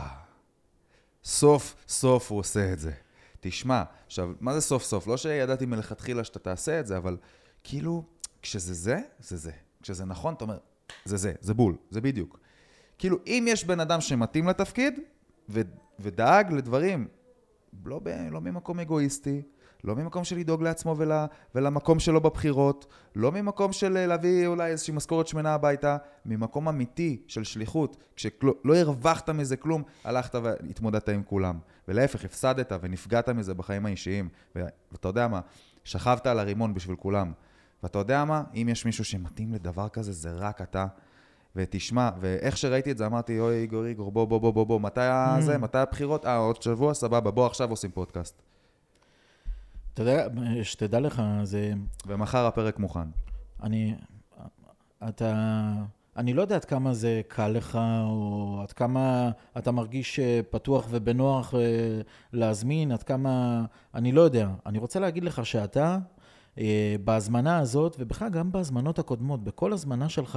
Speaker 1: סוף סוף הוא עושה את זה. תשמע, עכשיו, מה זה סוף סוף? לא שידעתי מלכתחילה שאתה תעשה את זה, אבל כאילו, כשזה זה, זה זה. כשזה נכון, אתה אומר, זה זה, זה בול, זה בדיוק. כאילו, אם יש בן אדם שמתאים לתפקיד, ו- ודאג לדברים, לא, ב- לא ממקום אגואיסטי, לא ממקום של לדאוג לעצמו ול- ולמקום שלו בבחירות, לא ממקום של להביא אולי איזושהי משכורת שמנה הביתה, ממקום אמיתי של שליחות, כשלא לא הרווחת מזה כלום, הלכת והתמודדת עם כולם. ולהפך, הפסדת ונפגעת מזה בחיים האישיים. ו- ואתה יודע מה, שכבת על הרימון בשביל כולם. ואתה יודע מה? אם יש מישהו שמתאים לדבר כזה, זה רק אתה. ותשמע, ואיך שראיתי את זה, אמרתי, אוי, איגור, איגור, בוא, בוא, בוא, בוא, בוא, מתי זה? מתי הבחירות? אה, עוד שבוע, סבבה, בוא, עכשיו עושים פודקאסט.
Speaker 2: אתה יודע, שתדע לך, זה...
Speaker 1: ומחר הפרק מוכן.
Speaker 2: אני... אתה... אני לא יודע עד כמה זה קל לך, או עד כמה אתה מרגיש פתוח ובנוח להזמין, עד כמה... אני לא יודע. אני רוצה להגיד לך שאתה... בהזמנה הזאת, ובכלל גם בהזמנות הקודמות, בכל הזמנה שלך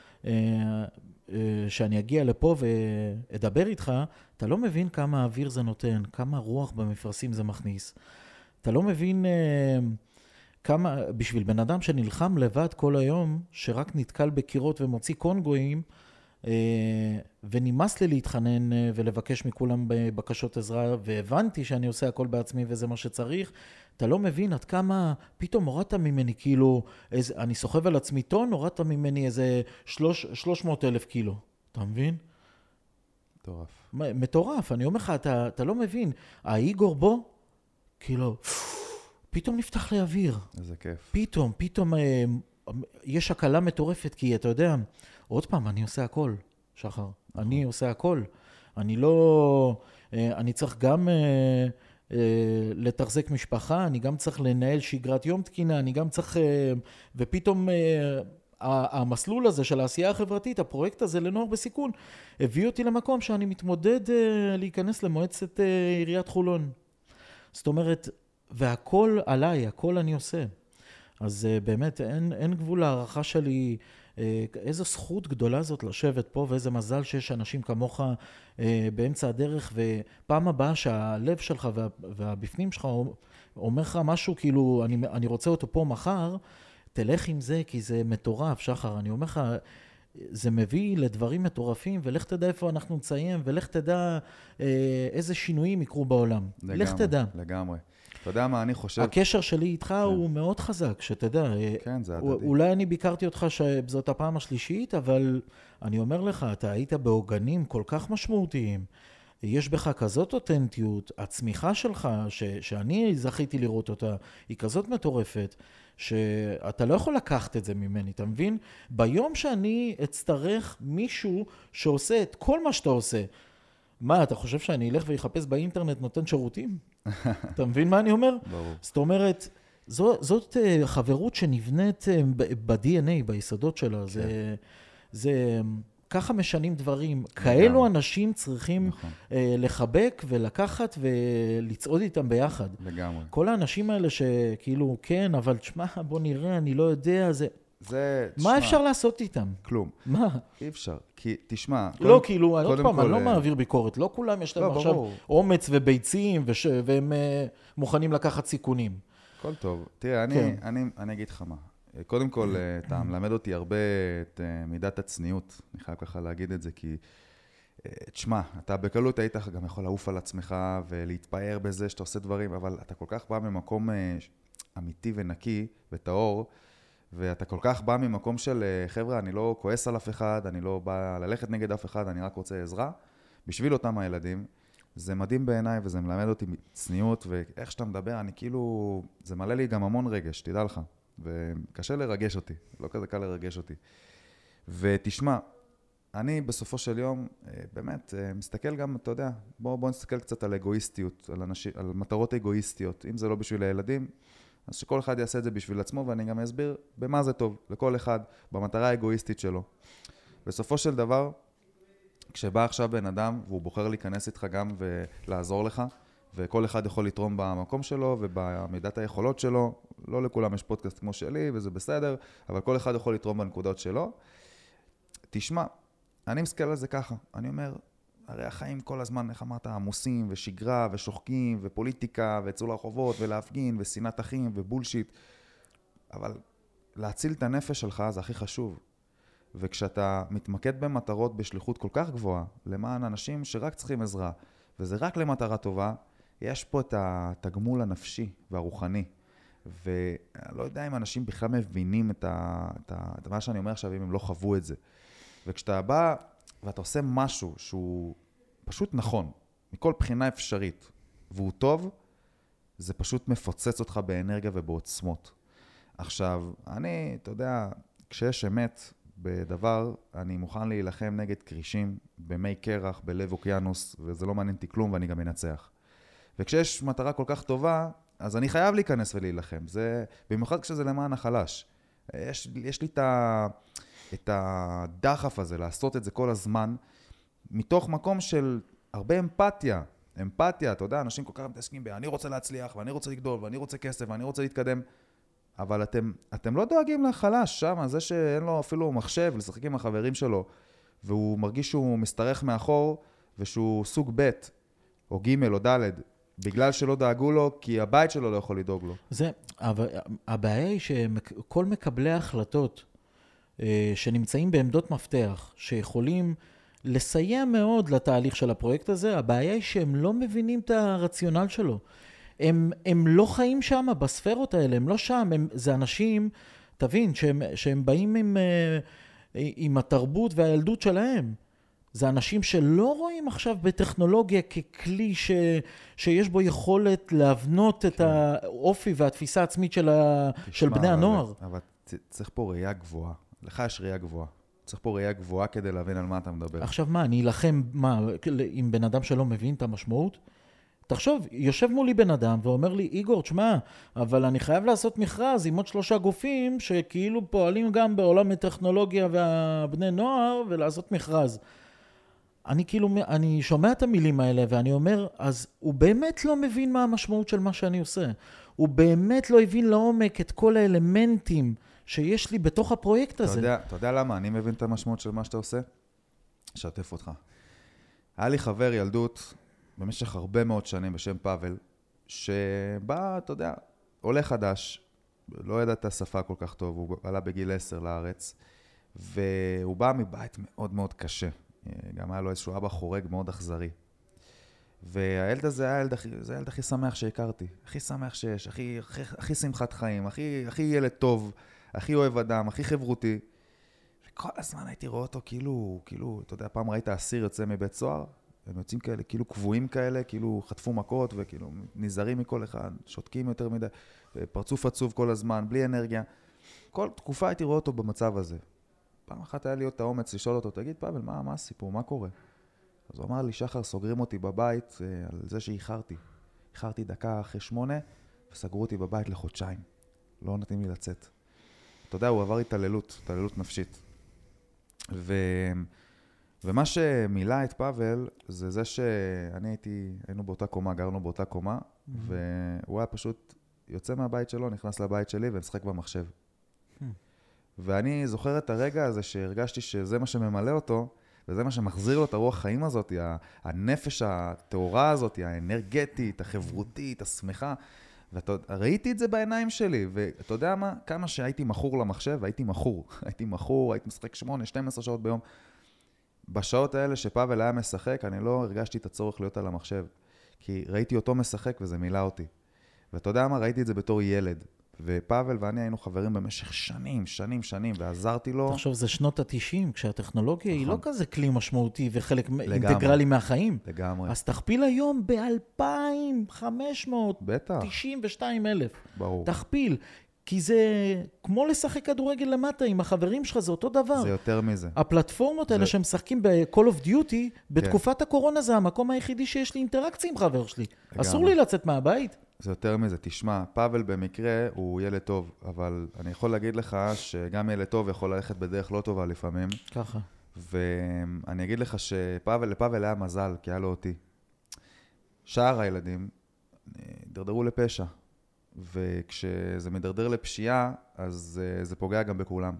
Speaker 2: שאני אגיע לפה ואדבר איתך, אתה לא מבין כמה אוויר זה נותן, כמה רוח במפרשים זה מכניס. אתה לא מבין כמה, בשביל בן אדם שנלחם לבד כל היום, שרק נתקל בקירות ומוציא קונגויים, ונמאס לי להתחנן ולבקש מכולם בבקשות עזרה, והבנתי שאני עושה הכל בעצמי וזה מה שצריך, אתה לא מבין עד כמה פתאום הורדת ממני כאילו, איזה, אני סוחב על עצמי טון, הורדת ממני איזה שלוש, שלוש מאות אלף קילו. אתה מבין?
Speaker 1: מטורף.
Speaker 2: מטורף, אני אומר לך, אתה, אתה לא מבין. האיגור בו, כאילו, פתאום נפתח לי אוויר.
Speaker 1: איזה כיף.
Speaker 2: פתאום, פתאום אה, יש הקלה מטורפת, כי אתה יודע, עוד פעם, אני עושה הכל, שחר. נכון. אני עושה הכל. אני לא... אה, אני צריך גם... אה, לתחזק משפחה, אני גם צריך לנהל שגרת יום תקינה, אני גם צריך, ופתאום המסלול הזה של העשייה החברתית, הפרויקט הזה לנוער בסיכון, הביא אותי למקום שאני מתמודד להיכנס למועצת עיריית חולון. זאת אומרת, והכל עליי, הכל אני עושה. אז באמת אין, אין גבול להערכה שלי, איזו זכות גדולה זאת לשבת פה, ואיזה מזל שיש אנשים כמוך באמצע הדרך, ופעם הבאה שהלב שלך וה, והבפנים שלך אומר לך משהו, כאילו אני, אני רוצה אותו פה מחר, תלך עם זה, כי זה מטורף, שחר. אני אומר לך, זה מביא לדברים מטורפים, ולך תדע איפה אנחנו נציין, ולך תדע איזה שינויים יקרו בעולם.
Speaker 1: לגמרי,
Speaker 2: לך תדע.
Speaker 1: לגמרי. אתה יודע מה אני חושב?
Speaker 2: הקשר שלי איתך כן. הוא מאוד חזק, שתדע.
Speaker 1: כן, זה הדדי.
Speaker 2: אולי אני ביקרתי אותך שזאת הפעם השלישית, אבל אני אומר לך, אתה היית בעוגנים כל כך משמעותיים. יש בך כזאת אותנטיות, הצמיחה שלך, ש, שאני זכיתי לראות אותה, היא כזאת מטורפת, שאתה לא יכול לקחת את זה ממני, אתה מבין? ביום שאני אצטרך מישהו שעושה את כל מה שאתה עושה, מה, אתה חושב שאני אלך ויחפש באינטרנט נותן שירותים? אתה מבין מה אני אומר?
Speaker 1: ברור.
Speaker 2: זאת אומרת, זו, זאת חברות שנבנית ב-די אן איי, ביסודות שלה. כן. זה, זה, ככה משנים דברים. כאלו אנשים צריכים נכון. לחבק ולקחת ולצעוד איתם ביחד.
Speaker 1: לגמרי.
Speaker 2: כל האנשים האלה שכאילו, כן, אבל תשמע, בוא נראה, אני לא יודע, זה...
Speaker 1: זה,
Speaker 2: מה תשמע, אפשר לעשות איתם?
Speaker 1: כלום.
Speaker 2: מה?
Speaker 1: אי אפשר. כי, תשמע...
Speaker 2: לא, קודם, כאילו, עוד פעם, כל... אני לא מעביר ביקורת. לא כולם יש להם לא, עכשיו ברור. אומץ וביצים, וש... והם uh, מוכנים לקחת סיכונים.
Speaker 1: כל טוב. תראה, אני, כן. אני, אני אגיד לך מה. קודם כל, אתה מלמד אותי הרבה את uh, מידת הצניעות. אני חייב ככה להגיד את זה, כי... Uh, תשמע, אתה בקלות היית גם יכול לעוף על עצמך ולהתפאר בזה שאתה עושה דברים, אבל אתה כל כך בא ממקום uh, אמיתי ונקי וטהור, ואתה כל כך בא ממקום של, חבר'ה, אני לא כועס על אף אחד, אני לא בא ללכת נגד אף אחד, אני רק רוצה עזרה. בשביל אותם הילדים, זה מדהים בעיניי, וזה מלמד אותי צניעות, ואיך שאתה מדבר, אני כאילו, זה מלא לי גם המון רגש, תדע לך. וקשה לרגש אותי, לא כזה קל לרגש אותי. ותשמע, אני בסופו של יום, באמת, מסתכל גם, אתה יודע, בוא, בוא נסתכל קצת על אגואיסטיות, על, אנשים, על מטרות אגואיסטיות. אם זה לא בשביל הילדים, אז שכל אחד יעשה את זה בשביל עצמו, ואני גם אסביר במה זה טוב, לכל אחד, במטרה האגואיסטית שלו. בסופו של דבר, כשבא עכשיו בן אדם, והוא בוחר להיכנס איתך גם ולעזור לך, וכל אחד יכול לתרום במקום שלו ובמידת היכולות שלו, לא לכולם יש פודקאסט כמו שלי, וזה בסדר, אבל כל אחד יכול לתרום בנקודות שלו. תשמע, אני מסתכל על זה ככה, אני אומר, הרי החיים כל הזמן, איך אמרת, עמוסים ושגרה ושוחקים ופוליטיקה ויצאו לרחובות ולהפגין ושנאת אחים ובולשיט. אבל להציל את הנפש שלך זה הכי חשוב. וכשאתה מתמקד במטרות בשליחות כל כך גבוהה, למען אנשים שרק צריכים עזרה, וזה רק למטרה טובה, יש פה את התגמול הנפשי והרוחני. ואני לא יודע אם אנשים בכלל מבינים את, ה, את, ה, את מה שאני אומר עכשיו, אם הם לא חוו את זה. וכשאתה בא ואתה עושה משהו שהוא פשוט נכון, מכל בחינה אפשרית, והוא טוב, זה פשוט מפוצץ אותך באנרגיה ובעוצמות. עכשיו, אני, אתה יודע, כשיש אמת בדבר, אני מוכן להילחם נגד קרישים, במי קרח, בלב אוקיינוס, וזה לא מעניין אותי כלום ואני גם מנצח. וכשיש מטרה כל כך טובה, אז אני חייב להיכנס ולהילחם. זה, במיוחד כשזה למען החלש. יש, יש לי את ה... את הדחף הזה, לעשות את זה כל הזמן, מתוך מקום של הרבה אמפתיה. אמפתיה, אתה יודע, אנשים כל כך מתעסקים ב, אני רוצה להצליח, ואני רוצה לגדול, ואני רוצה כסף, ואני רוצה להתקדם, אבל אתם, אתם לא דואגים לחלש שם, זה שאין לו אפילו מחשב, לשחק עם החברים שלו, והוא מרגיש שהוא מסתרך מאחור, ושהוא סוג ב' או ג' או ד', בגלל שלא דאגו לו, כי הבית שלו לא יכול לדאוג לו.
Speaker 2: זה, אבל הבעיה היא שכל מקבלי ההחלטות, שנמצאים בעמדות מפתח, שיכולים לסייע מאוד לתהליך של הפרויקט הזה, הבעיה היא שהם לא מבינים את הרציונל שלו. הם, הם לא חיים שם, בספרות האלה, הם לא שם, הם, זה אנשים, תבין, שהם, שהם באים עם, עם התרבות והילדות שלהם. זה אנשים שלא רואים עכשיו בטכנולוגיה ככלי ש, שיש בו יכולת להבנות כן. את האופי והתפיסה העצמית של, ה, של בני הנוער.
Speaker 1: אבל, אבל צריך פה ראייה גבוהה. לך יש ראייה גבוהה. צריך פה ראייה גבוהה כדי להבין על מה אתה מדבר.
Speaker 2: עכשיו מה, אני אלחם, מה, עם בן אדם שלא מבין את המשמעות? תחשוב, יושב מולי בן אדם ואומר לי, איגור, תשמע, אבל אני חייב לעשות מכרז עם עוד שלושה גופים שכאילו פועלים גם בעולם הטכנולוגיה והבני נוער ולעשות מכרז. אני כאילו, אני שומע את המילים האלה ואני אומר, אז הוא באמת לא מבין מה המשמעות של מה שאני עושה. הוא באמת לא הבין לעומק את כל האלמנטים שיש לי בתוך הפרויקט הזה.
Speaker 1: אתה יודע, אתה יודע למה? אני מבין את המשמעות של מה שאתה עושה? אשתף אותך. היה לי חבר ילדות במשך הרבה מאוד שנים בשם פאבל, שבא, אתה יודע, עולה חדש, לא ידע את השפה כל כך טוב, הוא עלה בגיל עשר לארץ, והוא בא מבית מאוד מאוד קשה. גם היה לו איזשהו אבא חורג מאוד אכזרי. והילד הזה היה הילד הכי, זה הילד הכי שמח שהכרתי, הכי שמח שיש, הכי, הכי, הכי שמחת חיים, הכי, הכי ילד טוב, הכי אוהב אדם, הכי חברותי. וכל הזמן הייתי רואה אותו כאילו, כאילו, אתה יודע, פעם ראית אסיר יוצא מבית סוהר, הם יוצאים כאלה, כאילו קבועים כאלה, כאילו חטפו מכות וכאילו נזהרים מכל אחד, שותקים יותר מדי, פרצוף עצוב כל הזמן, בלי אנרגיה. כל תקופה הייתי רואה אותו במצב הזה. פעם אחת היה לי את האומץ לשאול אותו, תגיד פאבל, מה, מה הסיפור, מה קורה? אז הוא אמר לי, שחר, סוגרים אותי בבית על זה שאיחרתי. איחרתי דקה אחרי שמונה, וסגרו אותי בבית לחודשיים. לא נתנים לי לצאת. אתה יודע, הוא עבר התעללות, התעללות נפשית. ו... ומה שמילא את פאבל, זה זה שאני הייתי, היינו באותה קומה, גרנו באותה קומה, mm-hmm. והוא היה פשוט יוצא מהבית שלו, נכנס לבית שלי ונשחק במחשב. Mm-hmm. ואני זוכר את הרגע הזה שהרגשתי שזה מה שממלא אותו, וזה מה שמחזיר לו את הרוח חיים הזאת, הנפש התאורה הזאת, האנרגטית, החברותית, השמחה. וראיתי את זה בעיניים שלי, ואתה יודע מה? כמה שהייתי מכור למחשב, הייתי מכור. הייתי מכור, הייתי משחק שמונה, שתים עשרה שעות ביום. בשעות האלה שפאבל היה משחק, אני לא הרגשתי את הצורך להיות על המחשב. כי ראיתי אותו משחק וזה מילא אותי. ואתה יודע מה? ראיתי את זה בתור ילד. ופאבל ואני היינו חברים במשך שנים, שנים, שנים, ועזרתי לו.
Speaker 2: תחשוב, זה שנות ה-תשעים, כשהטכנולוגיה היא לא כזה כלי משמעותי וחלק אינטגרלי מהחיים.
Speaker 1: לגמרי.
Speaker 2: אז תכפיל היום ב-אלפיים וחמש מאות תשעים ושתיים אלף.
Speaker 1: ברור.
Speaker 2: תכפיל. כי זה כמו לשחק כדורגל למטה עם החברים שלך, זה אותו דבר.
Speaker 1: זה יותר מזה.
Speaker 2: הפלטפורמות האלה שמשחקים ב-Call of Duty, בתקופת הקורונה זה המקום היחידי שיש לי אינטראקציה עם חבר שלי. אסור לי לצאת מהבית.
Speaker 1: זה יותר מזה. תשמע, פאבל במקרה הוא ילד טוב, אבל אני יכול להגיד לך שגם ילד טוב יכול ללכת בדרך לא טובה לפעמים.
Speaker 2: ככה.
Speaker 1: ואני אגיד לך שפאבל, לפאבל היה מזל, כי היה לו אותי. שאר הילדים דרדרו לפשע. וכשזה מדרדר לפשיעה, אז זה פוגע גם בכולם.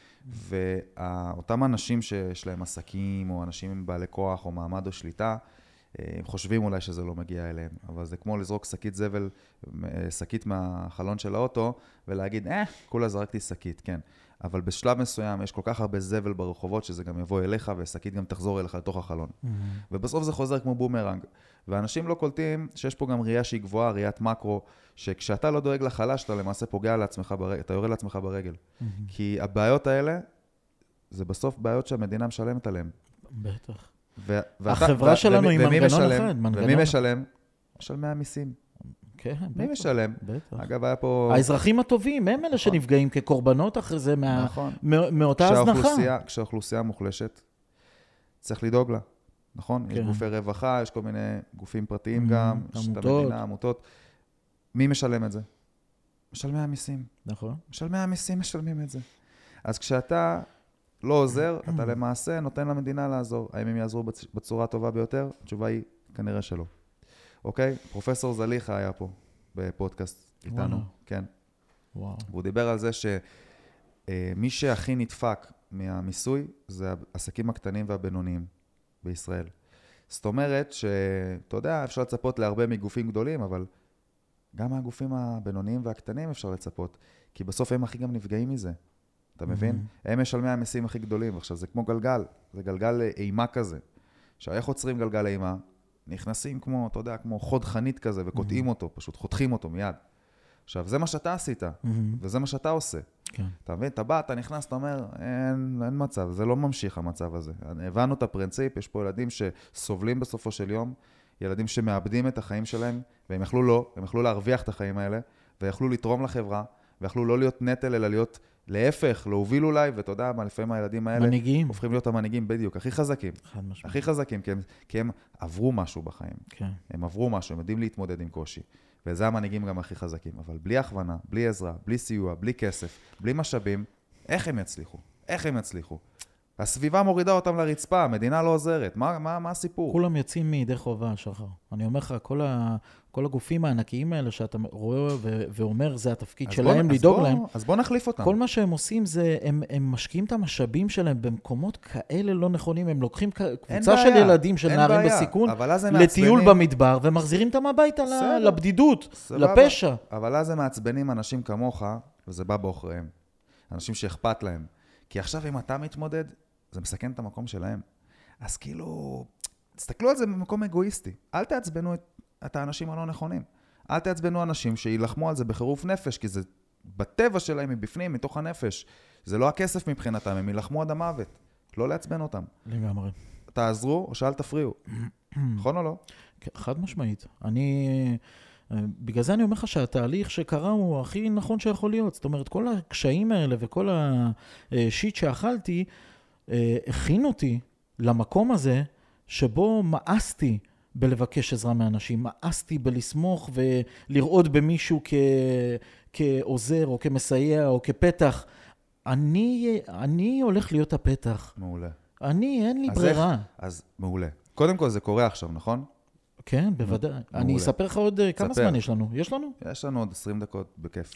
Speaker 1: ואותם אנשים שיש להם עסקים, או אנשים עם בעלי כוח, או מעמד או שליטה, הם חושבים אולי שזה לא מגיע אליהם. אבל זה כמו לזרוק שקית זבל, שקית מהחלון של האוטו, ולהגיד, אה, כולה זרקתי שקית, כן. אבל בשלב מסוים יש כל כך הרבה זבל ברחובות, שזה גם יבוא אליך, ושקית גם תחזור אליך לתוך החלון. Mm-hmm. ובסוף זה חוזר כמו בומרנג. ואנשים לא קולטים שיש פה גם ראייה שהיא גבוהה, ראיית מקרו, שכשאתה לא דואג לחלש, אתה למעשה פוגע לעצמך ברגל, אתה יורה לעצמך ברגל. Mm-hmm. כי הבעיות האלה, זה בסוף בעיות שהמדינה משלמת עליהן.
Speaker 2: בטח.
Speaker 1: ו-
Speaker 2: החברה ו- שלנו
Speaker 1: ו-
Speaker 2: היא מנגנון אחד.
Speaker 1: ומי משלם? משלמי המיסים.
Speaker 2: כן,
Speaker 1: מי
Speaker 2: בטח,
Speaker 1: משלם?
Speaker 2: בטח.
Speaker 1: אגב, היה פה...
Speaker 2: האזרחים הטובים, הם אלה שנפגעים כקורבנות אחרי זה מה...
Speaker 1: נכון.
Speaker 2: מאותה הזנחה.
Speaker 1: כשהאוכלוסייה מוחלשת, צריך לדאוג לה, נכון? כן. יש גופי רווחה, יש כל מיני גופים פרטיים גם, יש את המדינה, עמותות. מי משלם את זה? משלמי המיסים.
Speaker 2: נכון.
Speaker 1: משלמי המיסים משלמים את זה. אז כשאתה לא עוזר, אתה למעשה נותן למדינה לעזור. האם הם יעזרו בצורה הטובה ביותר? התשובה היא כנראה שלא. אוקיי? פרופסור זליחה היה פה בפודקאסט איתנו. וואו. כן.
Speaker 2: וואו. והוא
Speaker 1: דיבר על זה שמי שהכי נדפק מהמיסוי זה העסקים הקטנים והבינוניים בישראל. זאת אומרת שאתה יודע, אפשר לצפות להרבה מגופים גדולים, אבל גם מהגופים הבינוניים והקטנים אפשר לצפות, כי בסוף הם הכי גם נפגעים מזה. אתה מבין? Mm-hmm. הם משלמי המיסים הכי גדולים. עכשיו, זה כמו גלגל. זה גלגל אימה כזה. שאיך עוצרים גלגל אימה? נכנסים כמו, אתה יודע, כמו חוד חנית כזה, וקוטעים mm-hmm. אותו, פשוט חותכים אותו מיד. עכשיו, זה מה שאתה עשית, mm-hmm. וזה מה שאתה עושה.
Speaker 2: כן.
Speaker 1: אתה מבין? אתה בא, אתה נכנס, אתה אומר, אין, אין מצב, זה לא ממשיך המצב הזה. הבנו את הפרינציפ, יש פה ילדים שסובלים בסופו של יום, ילדים שמאבדים את החיים שלהם, והם יכלו לא, הם יכלו להרוויח את החיים האלה, ויכלו לתרום לחברה, ויכלו לא להיות נטל, אלא להיות להפך, להוביל אולי, ואתה יודע מה, לפעמים הילדים האלה
Speaker 2: מנהיגים.
Speaker 1: הופכים להיות המנהיגים בדיוק, הכי חזקים.
Speaker 2: חד משמעית.
Speaker 1: הכי חזקים, כי הם, כי הם עברו משהו בחיים.
Speaker 2: כן.
Speaker 1: הם עברו משהו, הם יודעים להתמודד עם קושי. וזה המנהיגים גם הכי חזקים. אבל בלי הכוונה, בלי עזרה, בלי סיוע, בלי כסף, בלי משאבים, איך הם יצליחו? איך הם יצליחו? הסביבה מורידה אותם לרצפה, המדינה לא עוזרת. מה, מה, מה הסיפור?
Speaker 2: כולם יוצאים מידי חובה, שחר. אני אומר לך, כל, ה, כל הגופים הענקיים האלה שאתה רואה ו, ואומר, זה התפקיד שלהם
Speaker 1: בוא,
Speaker 2: לדאוג
Speaker 1: אז
Speaker 2: להם.
Speaker 1: בוא, אז בוא נחליף אותם.
Speaker 2: כל מה שהם עושים זה, הם, הם משקיעים את המשאבים שלהם במקומות כאלה לא נכונים. הם לוקחים קבוצה של ילדים, של נערים בעיה, בסיכון, לטיול במדבר, ומחזירים אותם הביתה לבדידות, סבבה. לפשע.
Speaker 1: אבל אז הם מעצבנים אנשים כמוך, וזה בא באחריהם. אנשים שאכפת להם. כי עכשיו אם אתה מתמודד, זה מסכן את המקום שלהם. אז כאילו, תסתכלו על זה במקום אגואיסטי. אל תעצבנו את, את האנשים הלא נכונים. אל תעצבנו אנשים שילחמו על זה בחירוף נפש, כי זה בטבע שלהם מבפנים, מתוך הנפש. זה לא הכסף מבחינתם, הם ילחמו עד המוות. לא לעצבן אותם.
Speaker 2: לגמרי.
Speaker 1: תעזרו או שאל תפריעו. נכון או לא?
Speaker 2: חד משמעית. אני... בגלל זה אני אומר לך שהתהליך שקרה הוא הכי נכון שיכול להיות. זאת אומרת, כל הקשיים האלה וכל השיט שאכלתי, הכין אותי למקום הזה שבו מאסתי בלבקש עזרה מאנשים, מאסתי בלסמוך ולראות במישהו כ... כעוזר או כמסייע או כפתח. אני, אני הולך להיות הפתח.
Speaker 1: מעולה.
Speaker 2: אני, אין לי
Speaker 1: אז
Speaker 2: ברירה.
Speaker 1: איך? אז מעולה. קודם כל זה קורה עכשיו, נכון?
Speaker 2: כן, בוודאי. מעולה. אני אספר לך עוד ספר. כמה זמן יש לנו? יש לנו?
Speaker 1: יש לנו עוד עשרים דקות בכיף.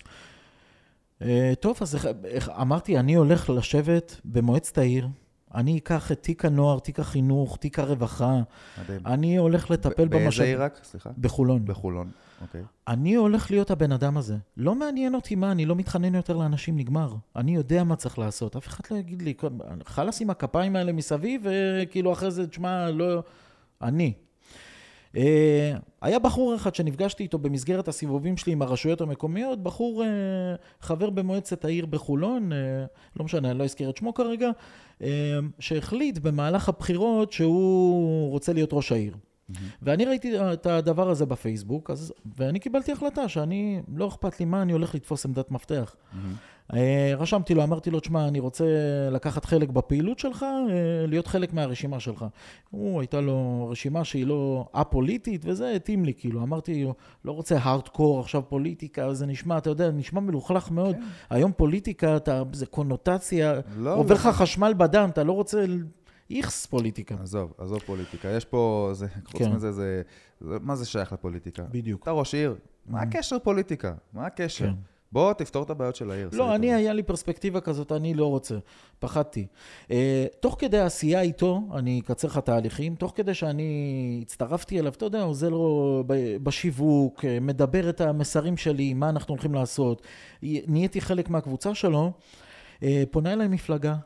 Speaker 2: Uh, טוב, אז אמרתי, אני הולך לשבת במועצת העיר, אני אקח את תיק הנוער, תיק החינוך, תיק הרווחה, מדהים. אני הולך לטפל במשאב...
Speaker 1: באיזה עיר רק? סליחה?
Speaker 2: בחולון.
Speaker 1: בחולון, אוקיי.
Speaker 2: אני הולך להיות הבן אדם הזה. לא מעניין אותי מה, אני לא מתחנן יותר לאנשים, נגמר. אני יודע מה צריך לעשות. אף אחד לא יגיד לי, חלס עם הכפיים האלה מסביב, וכאילו אחרי זה, תשמע, לא... אני. Uh, היה בחור אחד שנפגשתי איתו במסגרת הסיבובים שלי עם הרשויות המקומיות, בחור uh, חבר במועצת העיר בחולון, uh, לא משנה, אני לא אזכיר את שמו כרגע, uh, שהחליט במהלך הבחירות שהוא רוצה להיות ראש העיר. Mm-hmm. ואני ראיתי את הדבר הזה בפייסבוק, אז, ואני קיבלתי החלטה שאני, לא אכפת לי מה, אני הולך לתפוס עמדת מפתח. Mm-hmm. Uh, רשמתי לו, אמרתי לו, תשמע, אני רוצה לקחת חלק בפעילות שלך, uh, להיות חלק מהרשימה שלך. הוא, הייתה לו רשימה שהיא לא א-פוליטית, וזה התאים לי, כאילו. אמרתי, לא רוצה הארדקור, עכשיו פוליטיקה, זה נשמע, אתה יודע, נשמע מלוכלך מאוד. כן. היום פוליטיקה, אתה, זה קונוטציה, לא, עובר לך לא. חשמל בדם, אתה לא רוצה... איכס פוליטיקה.
Speaker 1: עזוב, עזוב פוליטיקה. יש פה, זה, חוץ כן. מזה, זה, זה, מה זה שייך לפוליטיקה?
Speaker 2: בדיוק.
Speaker 1: אתה ראש עיר, מה הקשר פוליטיקה? מה הקשר? כן. בוא, תפתור את הבעיות של העיר.
Speaker 2: לא, אני, היה לי פרספקטיבה כזאת, אני לא רוצה. פחדתי. Uh, תוך כדי העשייה איתו, אני אקצר לך תהליכים, תוך כדי שאני הצטרפתי אליו, אתה יודע, עוזר לו בשיווק, מדבר את המסרים שלי, מה אנחנו הולכים לעשות, נהייתי חלק מהקבוצה שלו, uh, פונה אליי מפלגה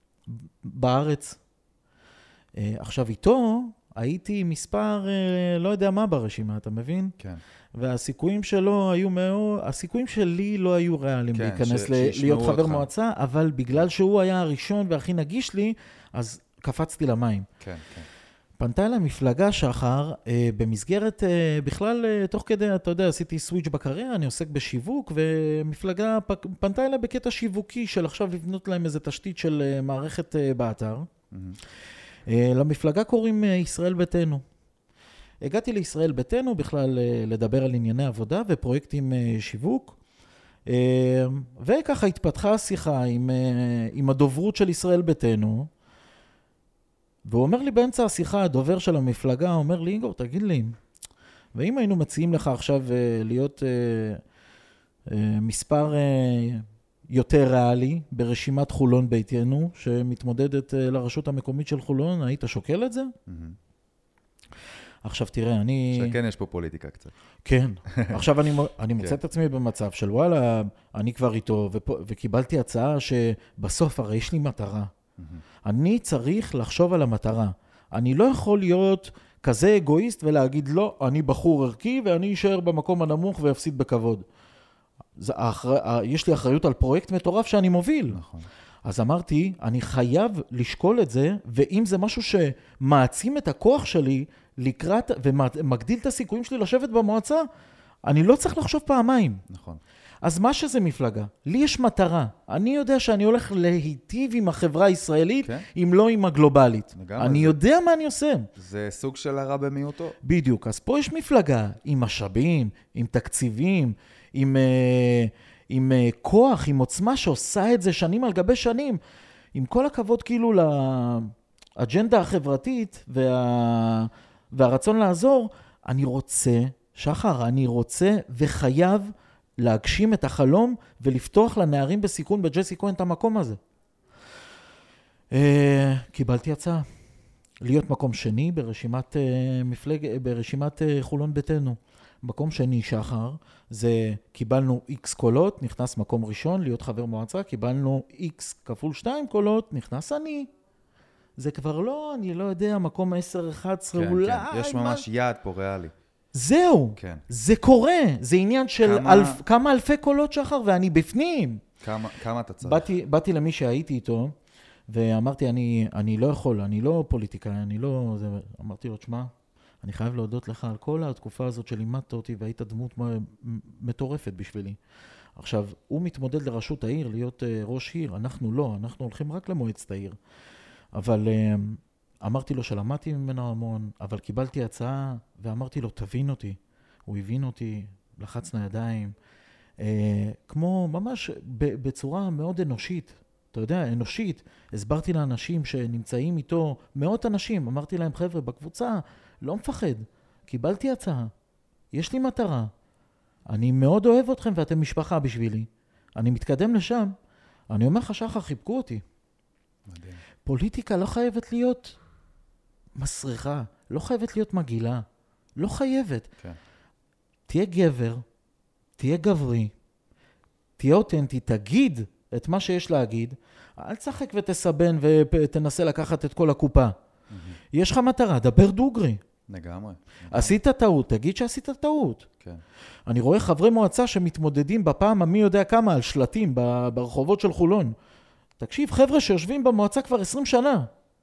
Speaker 2: בארץ. Uh, עכשיו איתו, הייתי מספר, uh, לא יודע מה ברשימה, אתה מבין?
Speaker 1: כן.
Speaker 2: והסיכויים שלו היו מאוד, הסיכויים שלי לא היו ריאליים כן, להיכנס ש, ל- להיות חבר אותך. מועצה, אבל בגלל שהוא היה הראשון והכי נגיש לי, אז קפצתי למים.
Speaker 1: כן, כן.
Speaker 2: פנתה אליי מפלגה שחר, אה, במסגרת, אה, בכלל, אה, תוך כדי, אתה יודע, עשיתי סוויץ' בקריירה, אני עוסק בשיווק, ומפלגה פ, פנתה אליי בקטע שיווקי של עכשיו לבנות להם איזו תשתית של אה, מערכת אה, באתר. Mm-hmm. אה, למפלגה קוראים אה, ישראל ביתנו. הגעתי לישראל ביתנו בכלל לדבר על ענייני עבודה ופרויקטים שיווק, וככה התפתחה השיחה עם, עם הדוברות של ישראל ביתנו, והוא אומר לי באמצע השיחה, הדובר של המפלגה, אומר לי, איגור, תגיד לי, ואם היינו מציעים לך עכשיו להיות מספר יותר ריאלי ברשימת חולון ביתנו, שמתמודדת לרשות המקומית של חולון, היית שוקל את זה? Mm-hmm. עכשיו תראה, אני...
Speaker 1: שכן יש פה פוליטיקה קצת.
Speaker 2: כן. עכשיו אני, אני מוצא את עצמי במצב של וואלה, אני כבר איתו, ופו, וקיבלתי הצעה שבסוף הרי יש לי מטרה. אני צריך לחשוב על המטרה. אני לא יכול להיות כזה אגואיסט ולהגיד לא, אני בחור ערכי ואני אשאר במקום הנמוך ויפסיד בכבוד. זה, האחר... יש לי אחריות על פרויקט מטורף שאני מוביל.
Speaker 1: נכון.
Speaker 2: אז אמרתי, אני חייב לשקול את זה, ואם זה משהו שמעצים את הכוח שלי לקראת, ומגדיל את הסיכויים שלי לשבת במועצה, אני לא צריך לחשוב פעמיים.
Speaker 1: נכון.
Speaker 2: אז מה שזה מפלגה? לי יש מטרה. אני יודע שאני הולך להיטיב עם החברה הישראלית, כן? אם לא עם הגלובלית. אני זה... יודע מה אני עושה.
Speaker 1: זה סוג של הרע במיעוטו.
Speaker 2: בדיוק. אז פה יש מפלגה עם משאבים, עם תקציבים, עם... עם כוח, עם עוצמה שעושה את זה שנים על גבי שנים, עם כל הכבוד כאילו לאג'נדה החברתית וה... והרצון לעזור, אני רוצה, שחר, אני רוצה וחייב להגשים את החלום ולפתוח לנערים בסיכון בג'סי כהן את המקום הזה. קיבלתי הצעה, להיות מקום שני ברשימת, מפלג... ברשימת חולון ביתנו. מקום שני, שחר, זה קיבלנו איקס קולות, נכנס מקום ראשון, להיות חבר מועצה, קיבלנו איקס כפול שתיים קולות, נכנס אני. זה כבר לא, אני לא יודע, מקום עשר אחת עשרה, כן, אולי...
Speaker 1: כן, יש ממש מה... יעד פה ריאלי.
Speaker 2: זהו, כן. זה קורה, זה עניין של כמה... אלף, כמה אלפי קולות, שחר, ואני בפנים.
Speaker 1: כמה, כמה אתה צריך?
Speaker 2: באתי, באתי למי שהייתי איתו, ואמרתי, אני, אני לא יכול, אני לא פוליטיקאי, אני לא... זה... אמרתי לו, תשמע, אני חייב להודות לך על כל התקופה הזאת שלימדת אותי, והיית דמות מטורפת בשבילי. עכשיו, הוא מתמודד לראשות העיר, להיות ראש עיר, אנחנו לא, אנחנו הולכים רק למועצת העיר. אבל אמרתי לו שלמדתי ממנו המון, אבל קיבלתי הצעה, ואמרתי לו, תבין אותי. הוא הבין אותי, לחצנו ידיים, כמו ממש בצורה מאוד אנושית. אתה יודע, אנושית, הסברתי לאנשים שנמצאים איתו, מאות אנשים, אמרתי להם, חבר'ה, בקבוצה, לא מפחד, קיבלתי הצעה, יש לי מטרה, אני מאוד אוהב אתכם ואתם משפחה בשבילי, אני מתקדם לשם, אני אומר לך שחר, חיבקו אותי. מדהים. פוליטיקה לא חייבת להיות מסריחה, לא חייבת להיות מגילה, לא חייבת. כן. תהיה גבר, תהיה גברי, תהיה אותנטי, תגיד את מה שיש להגיד, אל תשחק ותסבן ותנסה לקחת את כל הקופה. Mm-hmm. יש לך מטרה, דבר דוגרי.
Speaker 1: לגמרי.
Speaker 2: עשית טעות, תגיד שעשית טעות.
Speaker 1: כן.
Speaker 2: אני רואה חברי מועצה שמתמודדים בפעם המי יודע כמה על שלטים ברחובות של חולון. תקשיב, חבר'ה שיושבים במועצה כבר עשרים שנה.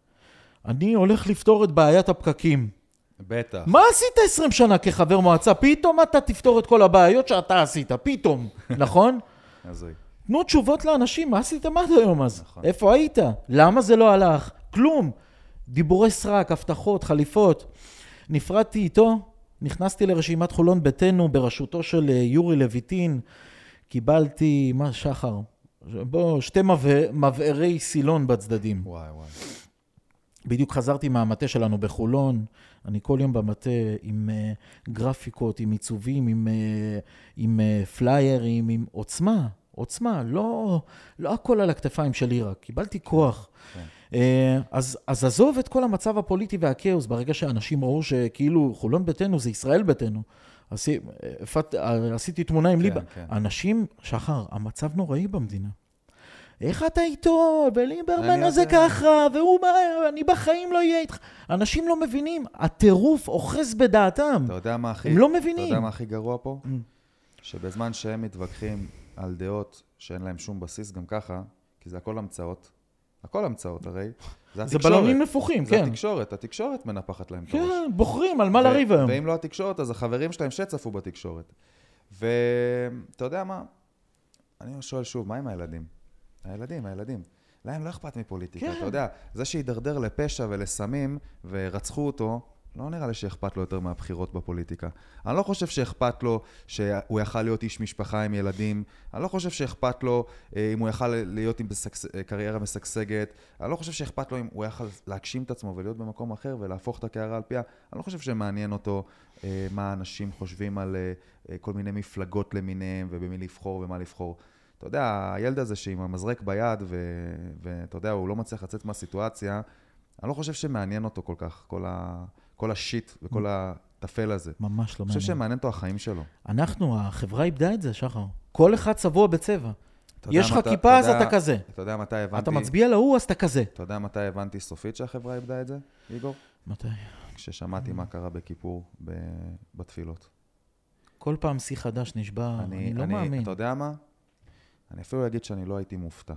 Speaker 2: אני הולך לפתור את בעיית הפקקים.
Speaker 1: בטח.
Speaker 2: מה עשית עשרים שנה כחבר מועצה? פתאום אתה תפתור את כל הבעיות שאתה עשית, פתאום, נכון?
Speaker 1: אז
Speaker 2: תנו תשובות לאנשים, מה עשיתם עד היום אז? נכון. איפה היית? למה זה לא הלך? כלום. דיבורי סרק, הבטחות, חליפות. נפרדתי איתו, נכנסתי לרשימת חולון ביתנו בראשותו של יורי לויטין, קיבלתי, מה שחר? בוא, שתי מבערי סילון בצדדים.
Speaker 1: וואי וואי.
Speaker 2: בדיוק חזרתי מהמטה שלנו בחולון, אני כל יום במטה עם uh, גרפיקות, עם עיצובים, עם, uh, עם uh, פליירים, עם עוצמה, עוצמה, לא, לא הכל על הכתפיים שלי רק, קיבלתי כוח. Okay. Uh, אז, אז עזוב את כל המצב הפוליטי והכאוס, ברגע שאנשים ראו שכאילו חולון ביתנו זה ישראל ביתנו, עשי, פת, עשיתי תמונה עם okay, ליבה. Okay. אנשים, שחר, המצב נוראי במדינה. איך אתה איתו, וליברמן הזה ככה, והוא, אני בחיים לא אהיה איתך. אנשים לא מבינים, הטירוף אוחז בדעתם.
Speaker 1: אתה יודע מה הכי,
Speaker 2: הם לא מבינים.
Speaker 1: אתה יודע מה הכי גרוע פה? שבזמן שהם מתווכחים על דעות שאין להם שום בסיס גם ככה, כי זה הכל המצאות, הכל המצאות הרי, זה התקשורת.
Speaker 2: זה בלונים נפוחים, כן.
Speaker 1: זה התקשורת, התקשורת מנפחת להם את הראש.
Speaker 2: כן, בוחרים על מה לריב היום.
Speaker 1: ואם לא התקשורת, אז החברים שלהם שצפו בתקשורת. ואתה יודע מה? אני שואל שוב, מה עם הילדים? הילדים, הילדים. להם לא אכפת מפוליטיקה, אתה יודע, זה שידרדר לפשע ולסמים ורצחו אותו, לא נראה לי שאכפת לו יותר מהבחירות בפוליטיקה. אני לא חושב שאכפת לו שהוא יכל להיות איש משפחה עם ילדים, אני לא חושב שאכפת לו אם הוא יכל להיות עם קריירה משגשגת, אני לא חושב שאכפת לו אם הוא יכל להגשים את עצמו ולהיות במקום אחר ולהפוך את הקערה על פיה, אני לא חושב שמעניין אותו מה אנשים חושבים על כל מיני מפלגות למיניהם ובמי לבחור ומה לבחור. אתה יודע, הילד הזה שעם המזרק ביד, ואתה יודע, הוא לא מצליח לצאת מהסיטואציה, אני לא חושב שמעניין אותו כל כך, כל, ה, כל השיט וכל התפל הזה.
Speaker 2: ממש לא מעניין.
Speaker 1: אני חושב שמעניין אותו החיים שלו.
Speaker 2: אנחנו, החברה איבדה את זה, שחר. כל אחד צבוע בצבע. יש לך כיפה, אז אתה כזה.
Speaker 1: אתה יודע מתי הבנתי...
Speaker 2: אתה מצביע להוא, אז אתה כזה.
Speaker 1: אתה יודע מתי הבנתי סופית שהחברה איבדה את זה, איגור?
Speaker 2: מתי?
Speaker 1: כששמעתי מה קרה בכיפור בתפילות.
Speaker 2: כל פעם שיא חדש נשבע, אני, אני לא
Speaker 1: אני,
Speaker 2: מאמין.
Speaker 1: אתה יודע מה? אני אפילו אגיד שאני לא הייתי מופתע.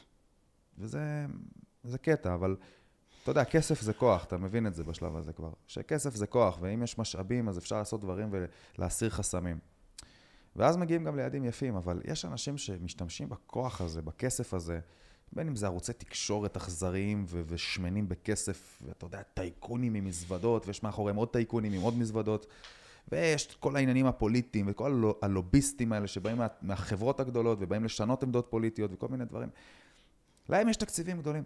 Speaker 1: וזה זה קטע, אבל אתה יודע, כסף זה כוח, אתה מבין את זה בשלב הזה כבר. שכסף זה כוח, ואם יש משאבים, אז אפשר לעשות דברים ולהסיר חסמים. ואז מגיעים גם ליעדים יפים, אבל יש אנשים שמשתמשים בכוח הזה, בכסף הזה, בין אם זה ערוצי תקשורת אכזריים ו- ושמנים בכסף, ואתה יודע, טייקונים עם מזוודות, ויש מאחוריהם עוד טייקונים עם עוד מזוודות, ויש כל העניינים הפוליטיים וכל הלוביסטים האלה שבאים מה, מהחברות הגדולות ובאים לשנות עמדות פוליטיות וכל מיני דברים. להם יש תקציבים גדולים.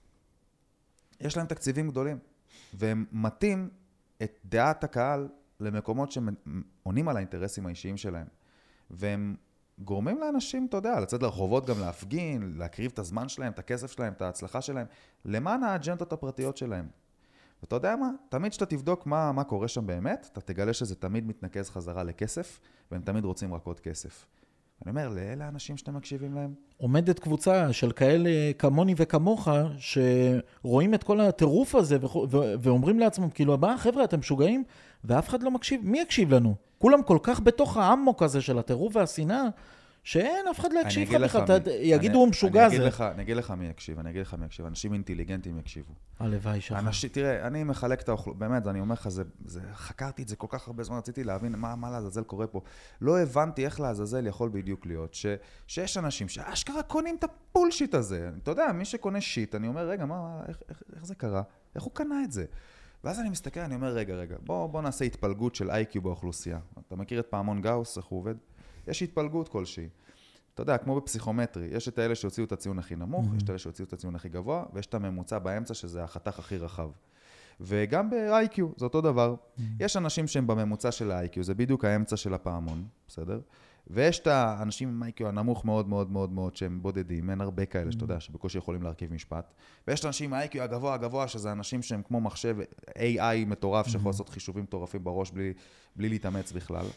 Speaker 1: יש להם תקציבים גדולים, והם מתאים את דעת הקהל למקומות שעונים על האינטרסים האישיים שלהם. והם גורמים לאנשים, אתה יודע, לצאת לרחובות גם להפגין, להקריב את הזמן שלהם, את הכסף שלהם, את ההצלחה שלהם, למען האג'נדות הפרטיות שלהם. ואתה יודע מה? תמיד שאתה תבדוק מה, מה קורה שם באמת, אתה תגלה שזה תמיד מתנקז חזרה לכסף, והם תמיד רוצים רק עוד כסף. אני אומר, לאלה האנשים שאתם מקשיבים להם?
Speaker 2: עומדת קבוצה של כאלה כמוני וכמוך, שרואים את כל הטירוף הזה, ואומרים לעצמם, כאילו, הבא, חבר'ה, אתם משוגעים, ואף אחד לא מקשיב. מי יקשיב לנו? כולם כל כך בתוך העמוק הזה של הטירוף והשנאה, שאין, אף אחד לא יקשיב לך בכלל, יגידו הוא משוגע זה.
Speaker 1: אני אגיד לך מי יקשיב, אני אגיד לך מי יקשיב, אנשים אינטליגנטים יקשיבו.
Speaker 2: הלוואי שחר.
Speaker 1: תראה, אני מחלק את האוכלוסייה, באמת, אני אומר לך, חקרתי את זה כל כך הרבה זמן, רציתי להבין מה לעזאזל קורה פה. לא הבנתי איך לעזאזל יכול בדיוק להיות, שיש אנשים שאשכרה קונים את הפולשיט הזה. אתה יודע, מי שקונה שיט, אני אומר, רגע, איך זה קרה? איך הוא קנה את זה? ואז אני מסתכל, אני אומר, רגע, רגע, בוא נעשה התפלגות של איי קיו באוכלוסייה. אתה מכיר את פעמון גאוס, איך הוא עובד? יש התפלגות כלשהי. אתה יודע, כמו בפסיכומטרי, יש את האלה שהוציאו את הציון הכי נמוך, mm-hmm. יש את האלה שהוציאו את הציון הכי גבוה, ויש את הממוצע באמצע, שזה החתך הכי רחב. וגם ב-איי קיו, זה אותו דבר. Mm-hmm. יש אנשים שהם בממוצע של ה-איי קיו, זה בדיוק האמצע של הפעמון, בסדר? ויש את האנשים עם איי קיו הנמוך מאוד מאוד מאוד מאוד, שהם בודדים, אין הרבה כאלה, mm-hmm. שאתה יודע, שבקושי יכולים להרכיב משפט. ויש את האנשים עם איי קיו הגבוה הגבוה, שזה אנשים שהם כמו מחשב איי איי מטורף, mm-hmm. שיכול לעשות חישובים מטורפים בראש, בלי, בלי להתאמץ בכלל.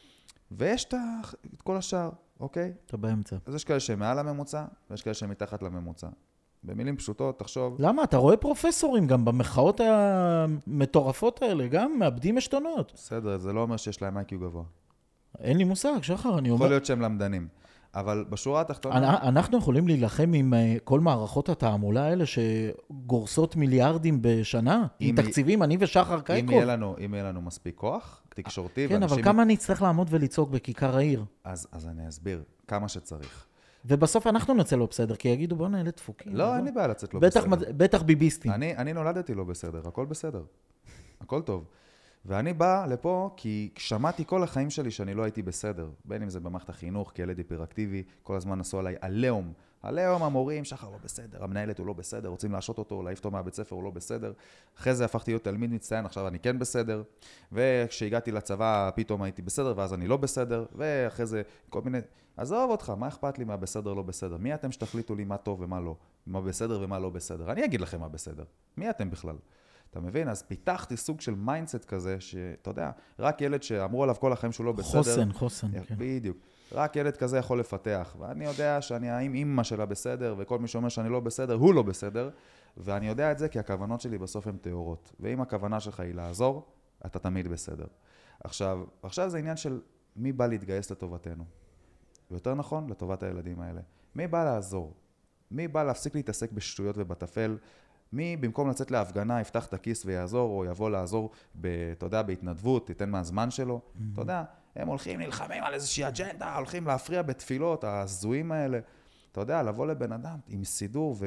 Speaker 1: ויש את כל השאר, אוקיי?
Speaker 2: אתה באמצע.
Speaker 1: אז יש כאלה שהם מעל הממוצע, ויש כאלה שהם מתחת לממוצע. במילים פשוטות, תחשוב...
Speaker 2: למה? אתה רואה פרופסורים גם במחאות המטורפות האלה, גם מאבדים משתונות.
Speaker 1: בסדר, זה לא אומר שיש להם איי קיו גבוה.
Speaker 2: אין לי מושג, שחר, אני אומר...
Speaker 1: יכול להיות שהם למדנים. אבל בשורה התחתונה...
Speaker 2: אנחנו יכולים להילחם עם כל מערכות התעמולה האלה שגורסות מיליארדים בשנה, עם תקציבים, אני ושחר קייקוב.
Speaker 1: אם יהיה לנו מספיק כוח, תקשורתי...
Speaker 2: כן, אבל כמה אני צריך לעמוד ולצעוק בכיכר העיר?
Speaker 1: אז אני אסביר, כמה שצריך.
Speaker 2: ובסוף אנחנו נצא לא בסדר, כי יגידו, בוא נהלה דפוקים.
Speaker 1: לא, אין לי בעיה לצאת לא בסדר.
Speaker 2: בטח ביביסטים.
Speaker 1: אני נולדתי לא בסדר, הכל בסדר. הכל טוב. ואני בא לפה כי שמעתי כל החיים שלי שאני לא הייתי בסדר. בין אם זה במערכת החינוך, כילד היפראקטיבי, כל הזמן נסו עליי עליהום. עליהום המורים, שחר לא בסדר, המנהלת הוא לא בסדר, רוצים להשעות אותו, להעיף אותו מהבית ספר, הוא לא בסדר. אחרי זה הפכתי להיות תלמיד מצטיין, עכשיו אני כן בסדר. וכשהגעתי לצבא פתאום הייתי בסדר, ואז אני לא בסדר. ואחרי זה כל מיני... עזוב אותך, מה אכפת לי מה בסדר לא בסדר? מי אתם שתחליטו לי מה טוב ומה לא? מה בסדר ומה לא בסדר? אני אגיד לכם מה בסדר. מי אתם בכלל? אתה מבין? אז פיתחתי סוג של מיינדסט כזה, שאתה יודע, רק ילד שאמרו עליו כל החיים שהוא לא בסדר.
Speaker 2: חוסן, חוסן. כן.
Speaker 1: בדיוק. רק ילד כזה יכול לפתח. ואני יודע שאני האם אימא שלה בסדר, וכל מי שאומר שאני לא בסדר, הוא לא בסדר. ואני יודע את זה כי הכוונות שלי בסוף הן תיאורות. ואם הכוונה שלך היא לעזור, אתה תמיד בסדר. עכשיו, עכשיו זה עניין של מי בא להתגייס לטובתנו. ויותר נכון, לטובת הילדים האלה. מי בא לעזור? מי בא להפסיק להתעסק בשטויות ובטפל? מי במקום לצאת להפגנה יפתח את הכיס ויעזור, או יבוא לעזור, אתה יודע, בהתנדבות, תיתן מהזמן שלו. אתה יודע, הם הולכים נלחמים על איזושהי אג'נדה, הולכים להפריע בתפילות, הזויים האלה. אתה יודע, לבוא לבן אדם עם סידור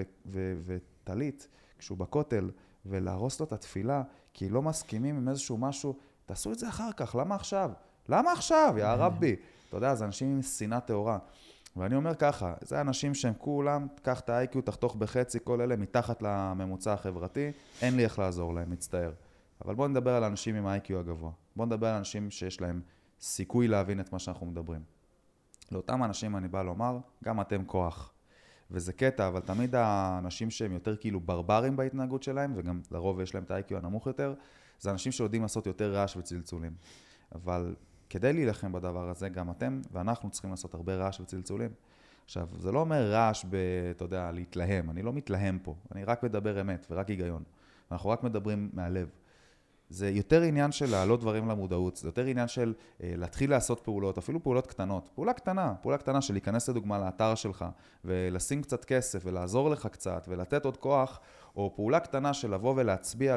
Speaker 1: וטלית, כשהוא בכותל, ולהרוס לו את התפילה, כי לא מסכימים עם איזשהו משהו, תעשו את זה אחר כך, למה עכשיו? למה עכשיו, יא רבי? אתה יודע, זה אנשים עם שנאה טהורה. ואני אומר ככה, זה אנשים שהם כולם, תקח את ה-איי קיו, תחתוך בחצי, כל אלה מתחת לממוצע החברתי, אין לי איך לעזור להם, מצטער. אבל בואו נדבר על אנשים עם ה-איי קיו הגבוה. בואו נדבר על אנשים שיש להם סיכוי להבין את מה שאנחנו מדברים. לאותם אנשים אני בא לומר, גם אתם כוח. וזה קטע, אבל תמיד האנשים שהם יותר כאילו ברברים בהתנהגות שלהם, וגם לרוב יש להם את ה-איי קיו הנמוך יותר, זה אנשים שיודעים לעשות יותר רעש וצלצולים. אבל כדי להילחם בדבר הזה, גם אתם ואנחנו צריכים לעשות הרבה רעש וצלצולים. עכשיו, זה לא אומר רעש ב, אתה יודע, להתלהם. אני לא מתלהם פה. אני רק מדבר אמת ורק היגיון. אנחנו רק מדברים מהלב. זה יותר עניין של להעלות דברים למודעות, זה יותר עניין של אה, להתחיל לעשות פעולות, אפילו פעולות קטנות. פעולה קטנה, פעולה קטנה של להיכנס לדוגמה לאתר שלך, ולשים קצת כסף, ולעזור לך קצת, ולתת עוד כוח, או פעולה קטנה של לבוא ולהצביע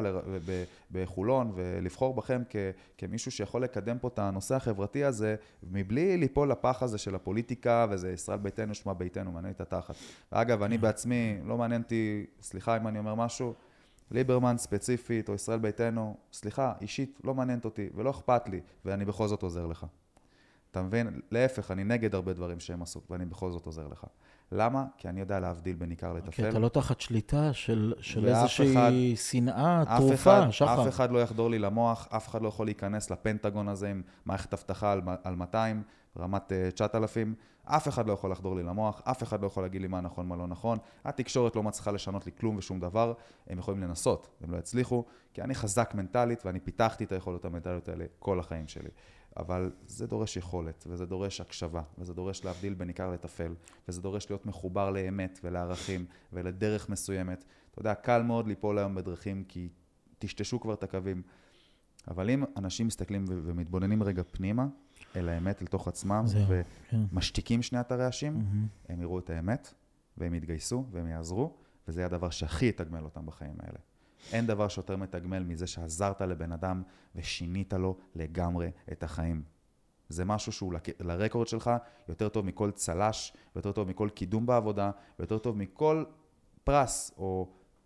Speaker 1: בחולון, ולבחור בכם כ- כמישהו שיכול לקדם פה את הנושא החברתי הזה, מבלי ליפול לפח הזה של הפוליטיקה, וזה ישראל ביתנו, שמה ביתנו, מעניין את התחת. ואגב, אני בעצמי, לא מעניינתי, סליחה אם אני אומר משהו, ליברמן ספציפית או ישראל ביתנו, סליחה, אישית, לא מעניינת אותי ולא אכפת לי, ואני בכל זאת עוזר לך. אתה מבין? להפך, אני נגד הרבה דברים שהם עשו, ואני בכל זאת עוזר לך. למה? כי אני יודע להבדיל בין עיקר לטפל.
Speaker 2: כי אתה לא תחת שליטה של, של איזושהי שנאה, תרופה, שחר.
Speaker 1: אף אחד לא יחדור לי למוח, אף אחד לא יכול להיכנס לפנטגון הזה עם מערכת הבטחה על, על מאתיים, רמת תשעת אלפים, אף אחד לא יכול לחדור לי למוח, אף אחד לא יכול להגיד לי מה נכון, מה לא נכון. התקשורת לא מצליחה לשנות לי כלום ושום דבר, הם יכולים לנסות, הם לא יצליחו, כי אני חזק מנטלית ואני פיתחתי את היכולות המנטליות האלה כל החיים שלי. אבל זה דורש יכולת, וזה דורש הקשבה, וזה דורש להבדיל בין עיקר לטפל, וזה דורש להיות מחובר לאמת ולערכים ולדרך מסוימת. אתה יודע, קל מאוד ליפול היום בדרכים, כי תשתשו כבר את הקווים. אבל אם אנשים מסתכלים ו- ומתבוננים רגע פנימה, אל האמת, לתוך עצמם, ומשתיקים שני את הרעשים, mm-hmm. הם יראו את האמת, והם יתגייסו, והם יעזרו, וזה יהיה הדבר שהכי יתגמל אותם בחיים האלה. אין דבר שיותר מתגמל מזה שעזרת לבן אדם ושינית לו לגמרי את החיים. זה משהו שהוא לרקורד שלך יותר טוב מכל צלש, ויותר טוב מכל קידום בעבודה, ויותר טוב מכל פרס, או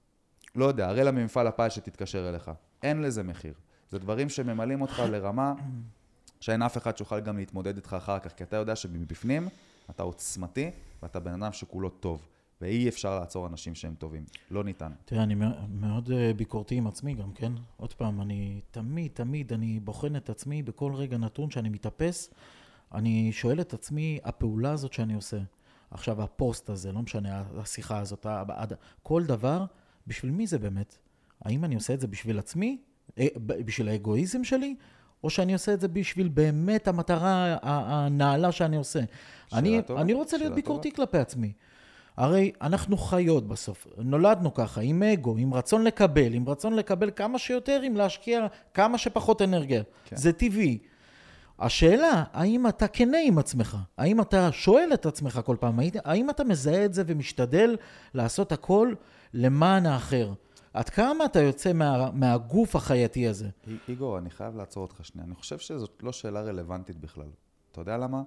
Speaker 1: לא יודע, הרי לה ממפעל הפעל שתתקשר אליך. אין לזה מחיר. זה דברים שממלאים אותך לרמה שאין אף אחד שיוכל גם להתמודד איתך אחר כך, כי אתה יודע שמבפנים אתה עוצמתי, ואתה בן אדם שכולו טוב. ואי אפשר לעצור אנשים שהם טובים. לא ניתן.
Speaker 2: תראה, אני מאוד ביקורתי עם עצמי גם, כן? עוד פעם, אני תמיד, תמיד, אני בוחן את עצמי בכל רגע נתון שאני מתאפס, אני שואל את עצמי, הפעולה הזאת שאני עושה, עכשיו הפוסט הזה, לא משנה, השיחה הזאת, כל דבר, בשביל מי זה באמת? האם אני עושה את זה בשביל עצמי? בשביל האגואיזם שלי? או שאני עושה את זה בשביל באמת המטרה הנעלה שאני עושה? אני, אני רוצה להיות ביקורתי כלפי עצמי. הרי אנחנו חיות בסוף, נולדנו ככה, עם אגו, עם רצון לקבל, עם רצון לקבל כמה שיותר, עם להשקיע כמה שפחות אנרגיה. כן. זה טבעי. השאלה, האם אתה כנה עם עצמך? האם אתה שואל את עצמך כל פעם? האם אתה מזהה את זה ומשתדל לעשות הכל למען האחר? עד כמה אתה יוצא מה, מהגוף החייתי הזה?
Speaker 1: איגור, אני חייב לעצור אותך שנייה. אני חושב שזאת לא שאלה רלוונטית בכלל. אתה יודע למה?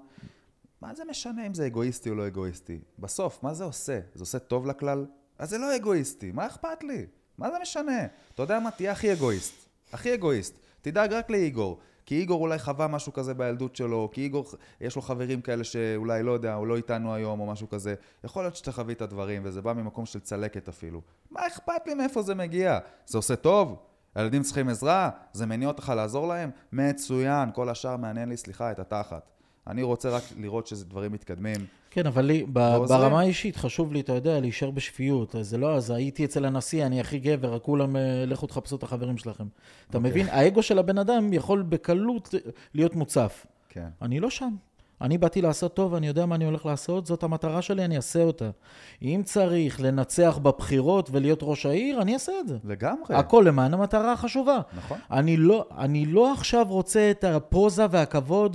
Speaker 1: מה זה משנה אם זה אגואיסטי או לא אגואיסטי? בסוף, מה זה עושה? זה עושה טוב לכלל? אז זה לא אגואיסטי, מה אכפת לי? מה זה משנה? אתה יודע מה? תהיה הכי אגואיסט. הכי אגואיסט. תדאג רק לאיגור. כי איגור אולי חווה משהו כזה בילדות שלו, כי איגור, יש לו חברים כאלה שאולי לא יודע, הוא לא איתנו היום או משהו כזה. יכול להיות שאתה חווית את הדברים, וזה בא ממקום של צלקת אפילו. מה אכפת לי מאיפה זה מגיע? זה עושה טוב? הילדים צריכים עזרה? זה מניע אותך לעזור להם? מצוין, כל השאר מעניין לי, סליחה, את התחת. אני רוצה רק לראות שזה דברים מתקדמים.
Speaker 2: כן, אבל לי, ברמה האישית חשוב לי, אתה יודע, להישאר בשפיות. זה לא, אז הייתי אצל הנשיא, אני הכי גבר, כולם לכו תחפשו את החברים שלכם. אתה מבין? האגו של הבן אדם יכול בקלות להיות מוצף.
Speaker 1: כן.
Speaker 2: אני לא שם. אני באתי לעשות טוב, אני יודע מה אני הולך לעשות, זאת המטרה שלי, אני אעשה אותה. אם צריך לנצח בבחירות ולהיות ראש העיר, אני אעשה את זה.
Speaker 1: לגמרי.
Speaker 2: הכל למען המטרה החשובה.
Speaker 1: נכון.
Speaker 2: אני לא, אני לא עכשיו רוצה את הפוזה והכבוד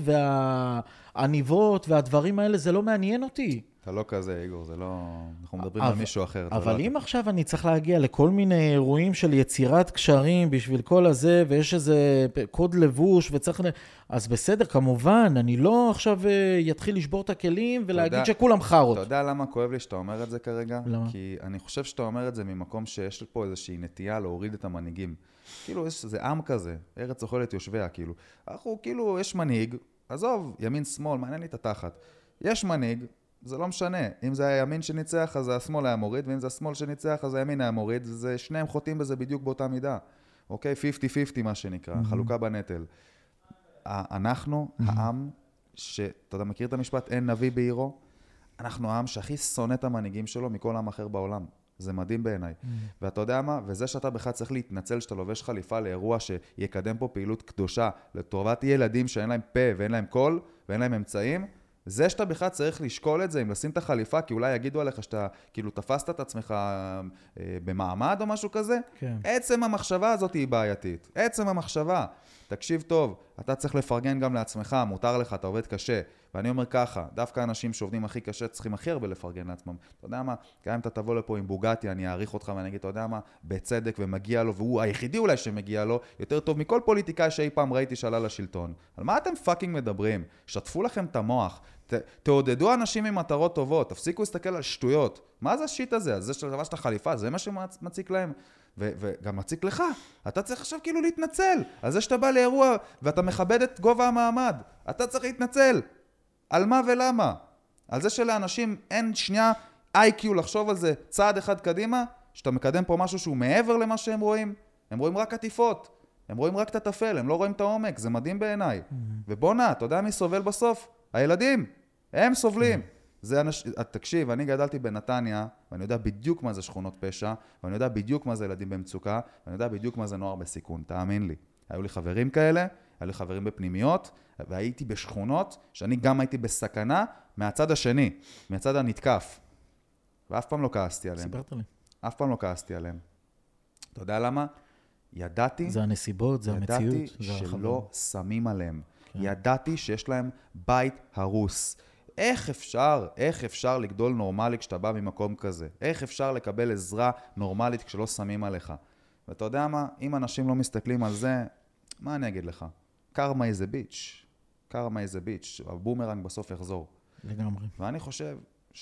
Speaker 2: והעניבות והדברים האלה, זה לא מעניין אותי.
Speaker 1: אתה לא כזה, איגור, זה לא... אנחנו מדברים על מישהו אחר.
Speaker 2: אבל אם עכשיו אני צריך להגיע לכל מיני אירועים של יצירת קשרים בשביל כל הזה, ויש איזה קוד לבוש וצריך... אז בסדר, כמובן, אני לא עכשיו יתחיל לשבור את הכלים ולהגיד שכולם חרות.
Speaker 1: אתה יודע למה כואב לי שאתה אומר את זה כרגע? למה? כי אני חושב שאתה אומר את זה ממקום שיש פה איזושהי נטייה להוריד את המנהיגים. כאילו, זה עם כזה, ארץ אוכלת יושביה, כאילו. אנחנו, כאילו, יש מנהיג, עזוב, ימין, שמאל, מעניין לי את התחת. יש מנהיג, זה לא משנה. אם זה הימין שניצח, אז השמאל היה מוריד, ואם זה השמאל שניצח, אז הימין היה מוריד. זה שניהם חוטאים בזה בדיוק באותה מידה. אוקיי? חמישים חמישים מה שנקרא, mm-hmm. חלוקה בנטל. אנחנו, mm-hmm. העם, שאתה יודע, מכיר את המשפט, אין נביא בעירו? אנחנו העם שהכי שונא את המנהיגים שלו מכל עם אחר בעולם. זה מדהים בעיניי. Mm-hmm. ואתה יודע מה? וזה שאתה בכלל צריך להתנצל שאתה לובש חליפה לאירוע שיקדם פה פעילות קדושה, לטובת ילדים שאין להם פה ואין להם קול ואין להם אמצעים, זה שאתה בכלל צריך לשקול את זה, אם לשים את החליפה, כי אולי יגידו עליך שאתה כאילו תפסת את עצמך אה, במעמד או משהו כזה, כן. עצם המחשבה הזאת היא בעייתית. עצם המחשבה. תקשיב טוב, אתה צריך לפרגן גם לעצמך, מותר לך, אתה עובד קשה. ואני אומר ככה, דווקא אנשים שעובדים הכי קשה צריכים הכי הרבה לפרגן לעצמם. אתה יודע מה, גם אם אתה תבוא לפה עם בוגטי, אני אעריך אותך ואני אגיד, אתה יודע מה, בצדק ומגיע לו, והוא היחידי אולי שמגיע לו, יותר טוב מכל פוליטיקאי שאי פעם ראיתי שעלה לשלטון. על מה אתם פאקינג מדברים? שטפו לכם את המוח. ת, תעודדו אנשים עם מטרות טובות, תפסיקו להסתכל על שטויות. מה זה השיט הזה? זה של לבש את החליפה, זה מה שמציק להם. ו- וגם מציק לך. אתה צריך עכשיו כאילו להתנצל. על זה שאתה בא לאירוע ואתה מכבד את גובה המעמד. אתה צריך להתנצל. על מה ולמה? על זה שלאנשים אין שנייה איי קיו לחשוב על זה צעד אחד קדימה, שאתה מקדם פה משהו שהוא מעבר למה שהם רואים. הם רואים רק עטיפות. הם רואים רק את התפל, הם לא רואים את העומק. זה מדהים בעיניי. Mm-hmm. ובוא נע, אתה יודע מי סובל בסוף? הילדים. הם סובלים. Mm-hmm. זה אנש... תקשיב, אני גדלתי בנתניה, ואני יודע בדיוק מה זה שכונות פשע, ואני יודע בדיוק מה זה ילדים במצוקה, ואני יודע בדיוק מה זה נוער בסיכון, תאמין לי. היו לי חברים כאלה, היו לי חברים בפנימיות, והייתי בשכונות, שאני גם הייתי בסכנה מהצד השני, מהצד הנתקף. ואף פעם לא כעסתי עליהם.
Speaker 2: סיפרת לי.
Speaker 1: אף פעם לא כעסתי עליהם. אתה יודע למה? ידעתי...
Speaker 2: זה הנסיבות, זה המציאות.
Speaker 1: ידעתי שלא שמים עליהם. כן. ידעתי שיש להם בית הרוס. איך אפשר, איך אפשר לגדול נורמלי כשאתה בא ממקום כזה? איך אפשר לקבל עזרה נורמלית כשלא שמים עליך? ואתה יודע מה? אם אנשים לא מסתכלים על זה, מה אני אגיד לך? קרמה איזה ביץ'. קרמה איזה ביץ'. הבומרנג בסוף יחזור.
Speaker 2: לגמרי.
Speaker 1: ואני חושב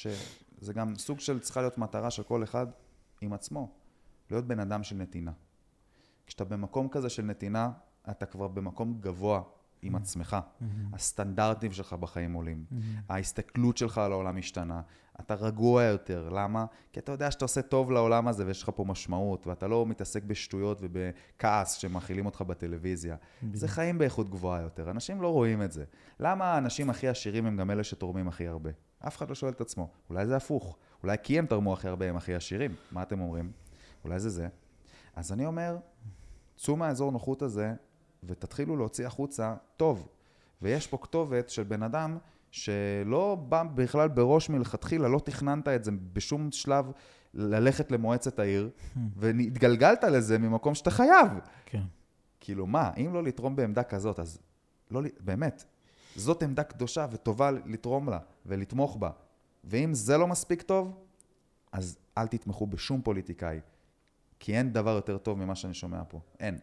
Speaker 1: שזה גם סוג של צריכה להיות מטרה של כל אחד עם עצמו. להיות בן אדם של נתינה. כשאתה במקום כזה של נתינה, אתה כבר במקום גבוה עם עצמך. הסטנדרטים שלך בחיים עולים. ההסתכלות שלך על העולם משתנה. אתה רגוע יותר. למה? כי אתה יודע שאתה עושה טוב לעולם הזה ויש לך פה משמעות, ואתה לא מתעסק בשטויות ובכעס שמאכילים אותך בטלוויזיה. זה חיים באיכות גבוהה יותר. אנשים לא רואים את זה. למה האנשים הכי עשירים הם גם אלה שתורמים הכי הרבה? אף אחד לא שואל את עצמו. אולי זה הפוך. אולי כי הם תרמו הכי הרבה הם הכי עשירים. מה אתם אומרים? אולי זה זה. אז אני אומר, צאו מהאזור נוחות הזה, ותתחילו להוציא החוצה טוב. ויש פה כתובת של בן אדם שלא בא בכלל בראש מלכתחילה, לא תכננת את זה בשום שלב ללכת למועצת העיר, והתגלגלת לזה ממקום שאתה חייב.
Speaker 2: כן.
Speaker 1: כאילו מה, אם לא לתרום בעמדה כזאת, אז לא, באמת, זאת עמדה קדושה וטובה לתרום לה ולתמוך בה. ואם זה לא מספיק טוב, אז אל תתמכו בשום פוליטיקאי. כי אין דבר יותר טוב ממה שאני שומע פה. אין.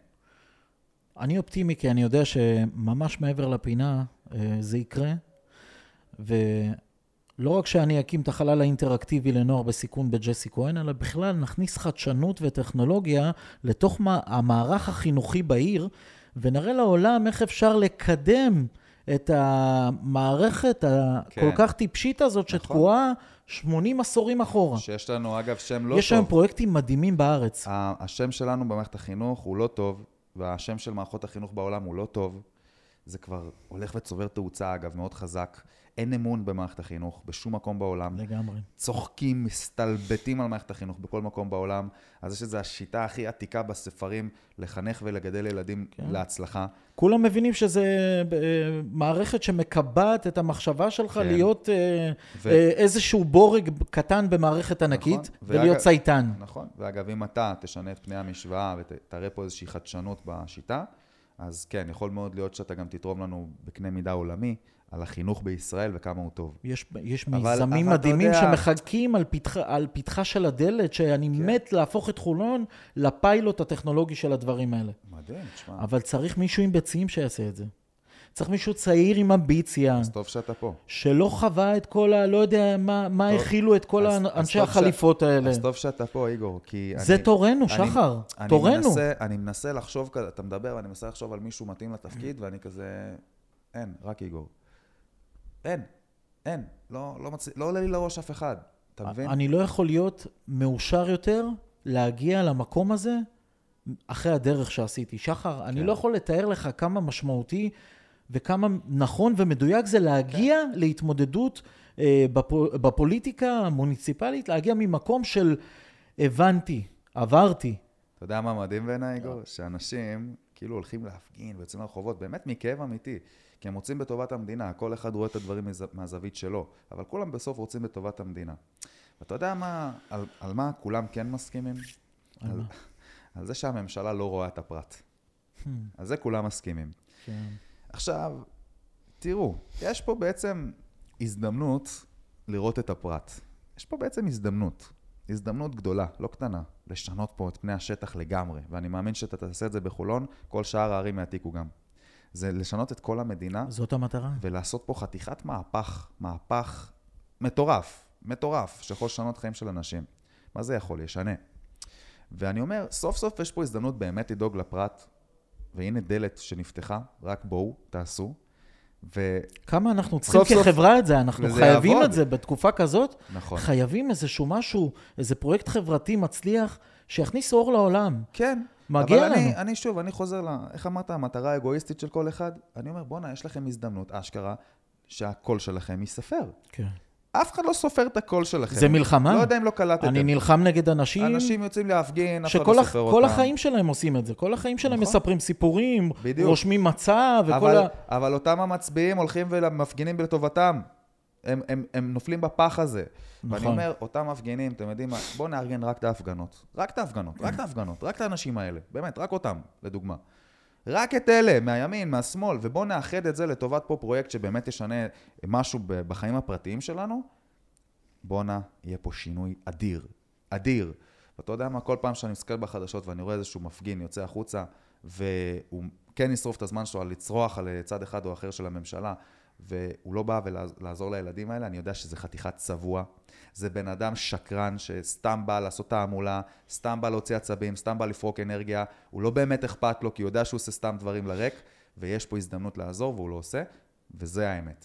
Speaker 2: אני אופטימי, כי אני יודע שממש מעבר לפינה זה יקרה, ולא רק שאני אקים את החלל האינטראקטיבי לנוער בסיכון בג'סי כהן, אלא בכלל נכניס חדשנות וטכנולוגיה לתוך המערך החינוכי בעיר, ונראה לעולם איך אפשר לקדם את המערכת הכל כן. כך טיפשית הזאת, נכון. שתקועה שמונים עשורים אחורה.
Speaker 1: שיש לנו, אגב, שם לא
Speaker 2: יש
Speaker 1: טוב.
Speaker 2: יש שם פרויקטים מדהימים בארץ.
Speaker 1: השם שלנו במערכת החינוך הוא לא טוב, והשם של מערכות החינוך בעולם הוא לא טוב. זה כבר הולך וצובר תאוצה, אגב, מאוד חזק. אין אמון במערכת החינוך, בשום מקום בעולם.
Speaker 2: לגמרי.
Speaker 1: צוחקים, מסתלבטים על מערכת החינוך בכל מקום בעולם. אז יש שזו השיטה הכי עתיקה בספרים, לחנך ולגדל ילדים כן. להצלחה.
Speaker 2: כולם מבינים שזה מערכת שמקבעת את המחשבה שלך כן. להיות ו... איזשהו בורג קטן במערכת ענקית, נכון. ולהיות ואגב, צייתן.
Speaker 1: נכון, ואגב, אם אתה תשנה את פני המשוואה ותראה פה איזושהי חדשנות בשיטה, אז כן, יכול מאוד להיות שאתה גם תתרום לנו בקנה מידה עולמי, על החינוך בישראל וכמה הוא טוב.
Speaker 2: יש, יש מיזמים מדהימים יודע... שמחכים על פתחה, על פתחה של הדלת, שאני כן. מת להפוך את חולון לפיילוט הטכנולוגי של הדברים האלה.
Speaker 1: מדהים, תשמע.
Speaker 2: אבל צריך מישהו עם ביצים שיעשה את זה. צריך מישהו צעיר עם אמביציה.
Speaker 1: אז טוב שאתה פה.
Speaker 2: שלא חווה את כל ה... לא יודע מה, מה הכילו את כל אז, האנשי אז החליפות ש... האלה.
Speaker 1: אז טוב שאתה פה, איגור. כי
Speaker 2: זה אני, תורנו, אני, שחר.
Speaker 1: אני,
Speaker 2: תורנו.
Speaker 1: אני מנסה, אני מנסה לחשוב כזה, אתה מדבר, ואני מנסה לחשוב על מישהו מתאים לתפקיד, ואני כזה... אין, רק איגור. אין, אין, לא, לא, מצ... לא עולה לי לראש אף אחד, אתה מבין?
Speaker 2: אני לא יכול להיות מאושר יותר להגיע למקום הזה אחרי הדרך שעשיתי. שחר, כן. אני לא יכול לתאר לך כמה משמעותי וכמה נכון ומדויק זה להגיע כן. להתמודדות אה, בפ... בפוליטיקה המוניציפלית, להגיע ממקום של הבנתי, עברתי.
Speaker 1: אתה יודע מה מדהים בעיניי, איגור? שאנשים כאילו הולכים להפגין ויוצאים לרחובות, באמת מכאב אמיתי, כי הם רוצים בטובת המדינה, כל אחד רואה את הדברים מהזווית שלו, אבל כולם בסוף רוצים בטובת המדינה. ואתה יודע מה, על, על מה כולם כן מסכימים? על, על, על זה שהממשלה לא רואה את הפרט. על זה כולם מסכימים.
Speaker 2: כן.
Speaker 1: עכשיו, תראו, יש פה בעצם הזדמנות לראות את הפרט. יש פה בעצם הזדמנות. הזדמנות גדולה, לא קטנה, לשנות פה את פני השטח לגמרי, ואני מאמין שאתה תעשה את זה בחולון, כל שאר הערים יעתיקו גם. זה לשנות את כל המדינה.
Speaker 2: זאת המטרה.
Speaker 1: ולעשות פה חתיכת מהפך, מהפך מטורף, מטורף, שיכול לשנות חיים של אנשים. מה זה יכול? ישנה. ואני אומר, סוף סוף יש פה הזדמנות באמת לדאוג לפרט, והנה דלת שנפתחה, רק בואו, תעשו. ו...
Speaker 2: כמה אנחנו צריכים סוף כחברה סוף... את זה, אנחנו חייבים יעבוד. את זה בתקופה כזאת,
Speaker 1: נכון.
Speaker 2: חייבים איזשהו משהו, איזה פרויקט חברתי מצליח, שיכניס אור לעולם.
Speaker 1: כן.
Speaker 2: מגיע
Speaker 1: אבל
Speaker 2: לנו.
Speaker 1: אני, אני שוב, אני חוזר לה, איך אמרת, המטרה האגואיסטית של כל אחד? אני אומר, בוא'נה, יש לכם הזדמנות, אשכרה, שהקול שלכם ייספר.
Speaker 2: כן.
Speaker 1: אף אחד לא סופר את הקול שלכם.
Speaker 2: זה מלחמה?
Speaker 1: לא יודע אם לא קלטתם.
Speaker 2: אני נלחם נגד אנשים...
Speaker 1: אנשים יוצאים להפגין, אף אחד לא סופר אותם.
Speaker 2: שכל החיים שלהם עושים את זה. כל החיים שלהם
Speaker 1: נכון.
Speaker 2: מספרים סיפורים,
Speaker 1: בדיוק.
Speaker 2: רושמים מצע וכל
Speaker 1: אבל,
Speaker 2: ה...
Speaker 1: אבל אותם המצביעים הולכים ומפגינים לטובתם. הם, הם, הם נופלים בפח הזה. נכון. ואני אומר, אותם מפגינים, אתם יודעים מה, בואו נארגן רק את ההפגנות. רק את ההפגנות, רק את ההפגנות, רק את האנשים האלה. באמת, רק אותם, לדוגמה. רק את אלה, מהימין, מהשמאל, ובואו נאחד את זה לטובת פה פרויקט שבאמת ישנה משהו בחיים הפרטיים שלנו. בואו נע, יהיה פה שינוי אדיר, אדיר. ואתה יודע מה, כל פעם שאני מסתכל בחדשות ואני רואה איזשהו מפגין יוצא החוצה, והוא כן ישרוף את הזמן שלו על לצרוח על צד אחד או אחר של הממשלה, והוא לא בא ולעזור לילדים האלה, אני יודע שזה חתיכת צבוע. זה בן אדם שקרן שסתם בא לעשות תעמולה, סתם בא להוציא עצבים, סתם בא לפרוק אנרגיה, הוא לא באמת אכפת לו, כי הוא יודע שהוא עושה סתם דברים לריק, ויש פה הזדמנות לעזור והוא לא עושה, וזה האמת.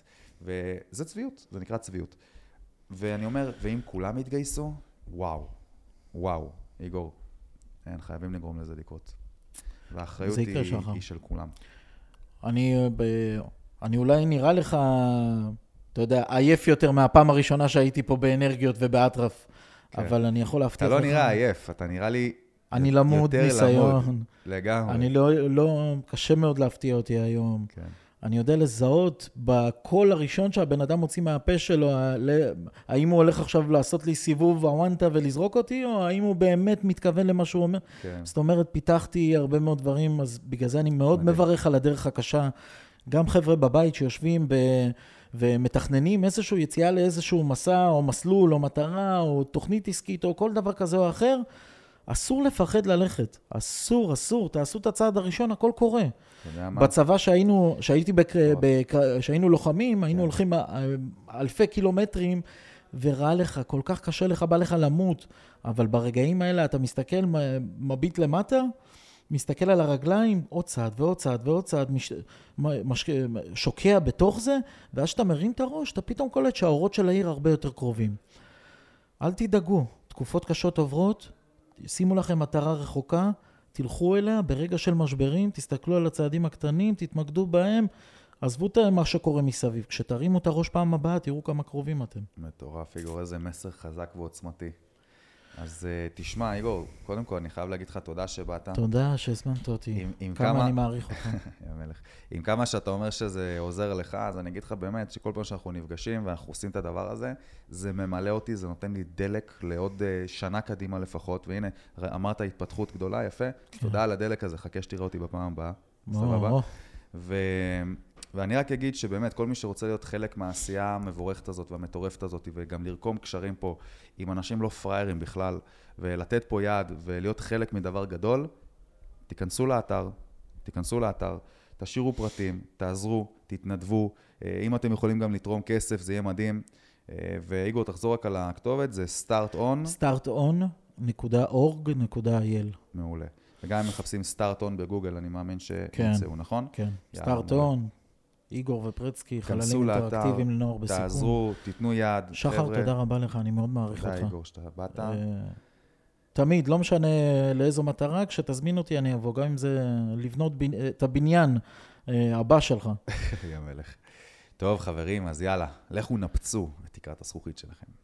Speaker 1: וזה צביעות, זה נקרא צביעות. ואני אומר, ואם כולם יתגייסו, וואו, וואו, איגור, אין, חייבים לגרום לזה לקרות. והאחריות היא, היא של כולם.
Speaker 2: אני, ב... אני אולי נראה לך, אתה יודע, עייף יותר מהפעם הראשונה שהייתי פה באנרגיות ובאטרף, כן. אבל אני יכול להבטיח לך.
Speaker 1: אתה לא נראה עייף, אתה נראה לי
Speaker 2: אני למוד ניסיון.
Speaker 1: לגמרי.
Speaker 2: אני לא, לא, קשה מאוד להפתיע אותי היום. כן. אני יודע לזהות בקול הראשון שהבן אדם מוציא מהפה שלו, האם הוא הולך עכשיו לעשות לי סיבוב הוואנטה ולזרוק אותי, או האם הוא באמת מתכוון למה שהוא אומר. כן. זאת אומרת, פיתחתי הרבה מאוד דברים, אז בגלל זה אני מאוד מדהים. מברך על הדרך הקשה. גם חבר'ה בבית שיושבים ב... ומתכננים איזשהו יציאה לאיזשהו מסע, או מסלול, או מטרה, או תוכנית עסקית, או כל דבר כזה או אחר, אסור לפחד ללכת. אסור, אסור. תעשו את הצעד הראשון, הכל קורה. בצבא שהיינו, שהייתי בק... בק... שהיינו לוחמים, היינו הולכים אלפי קילומטרים, וראה לך, כל כך קשה לך, בא לך למות, אבל ברגעים האלה אתה מסתכל, מביט למטה, מסתכל על הרגליים, עוד צעד ועוד צעד ועוד צעד, מש... מש... שוקע בתוך זה, ואז שאתה מרים את הראש, אתה פתאום קולט שהאורות של העיר הרבה יותר קרובים. אל תדאגו, תקופות קשות עוברות, שימו לכם מטרה רחוקה, תלכו אליה, ברגע של משברים, תסתכלו על הצעדים הקטנים, תתמקדו בהם, עזבו את מה שקורה מסביב. כשתרימו את הראש פעם הבאה, תראו כמה קרובים אתם.
Speaker 1: מטורף, איגור, איזה מסר חזק ועוצמתי. אז uh, תשמע, איגור, קודם כל אני חייב להגיד לך תודה שבאת.
Speaker 2: תודה שהזמנת אותי. עם, עם כמה, כמה אני מעריך אותך.
Speaker 1: המלך. עם כמה שאתה אומר שזה עוזר לך, אז אני אגיד לך באמת שכל פעם שאנחנו נפגשים ואנחנו עושים את הדבר הזה, זה ממלא אותי, זה נותן לי דלק לעוד uh, שנה קדימה לפחות, והנה, אמרת התפתחות גדולה, יפה. כן. תודה על הדלק הזה, חכה שתראה אותי בפעם הבאה. סבבה. ו... ואני רק אגיד שבאמת כל מי שרוצה להיות חלק מהעשייה המבורכת הזאת והמטורפת הזאת, וגם לרקום קשרים פה עם אנשים לא פריירים בכלל, ולתת פה יד ולהיות חלק מדבר גדול, תיכנסו לאתר, תיכנסו לאתר, תשאירו פרטים, תעזרו, תתנדבו, אם אתם יכולים גם לתרום כסף, זה יהיה מדהים. ואיגור, תחזור רק על הכתובת, זה סטארט און.
Speaker 2: סטארט און נקודה אורג נקודה איי אל.
Speaker 1: מעולה. וגם אם מחפשים סטארט און בגוגל, אני מאמין שימצאו, נכון?
Speaker 2: כן, סטארט און, איגור ופרצקי, חללים אינטראקטיביים לנוער בסיכון.
Speaker 1: תעזרו, תיתנו יד.
Speaker 2: שחר, תודה רבה לך, אני מאוד מעריך אותך.
Speaker 1: תודה, איגור, שאתה באת.
Speaker 2: תמיד, לא משנה לאיזו מטרה, כשתזמין אותי אני אבוא, גם אם זה לבנות את הבניין הבא שלך.
Speaker 1: יא מלך. טוב, חברים, אז יאללה, לכו נפצו את תקרת הזכוכית שלכם.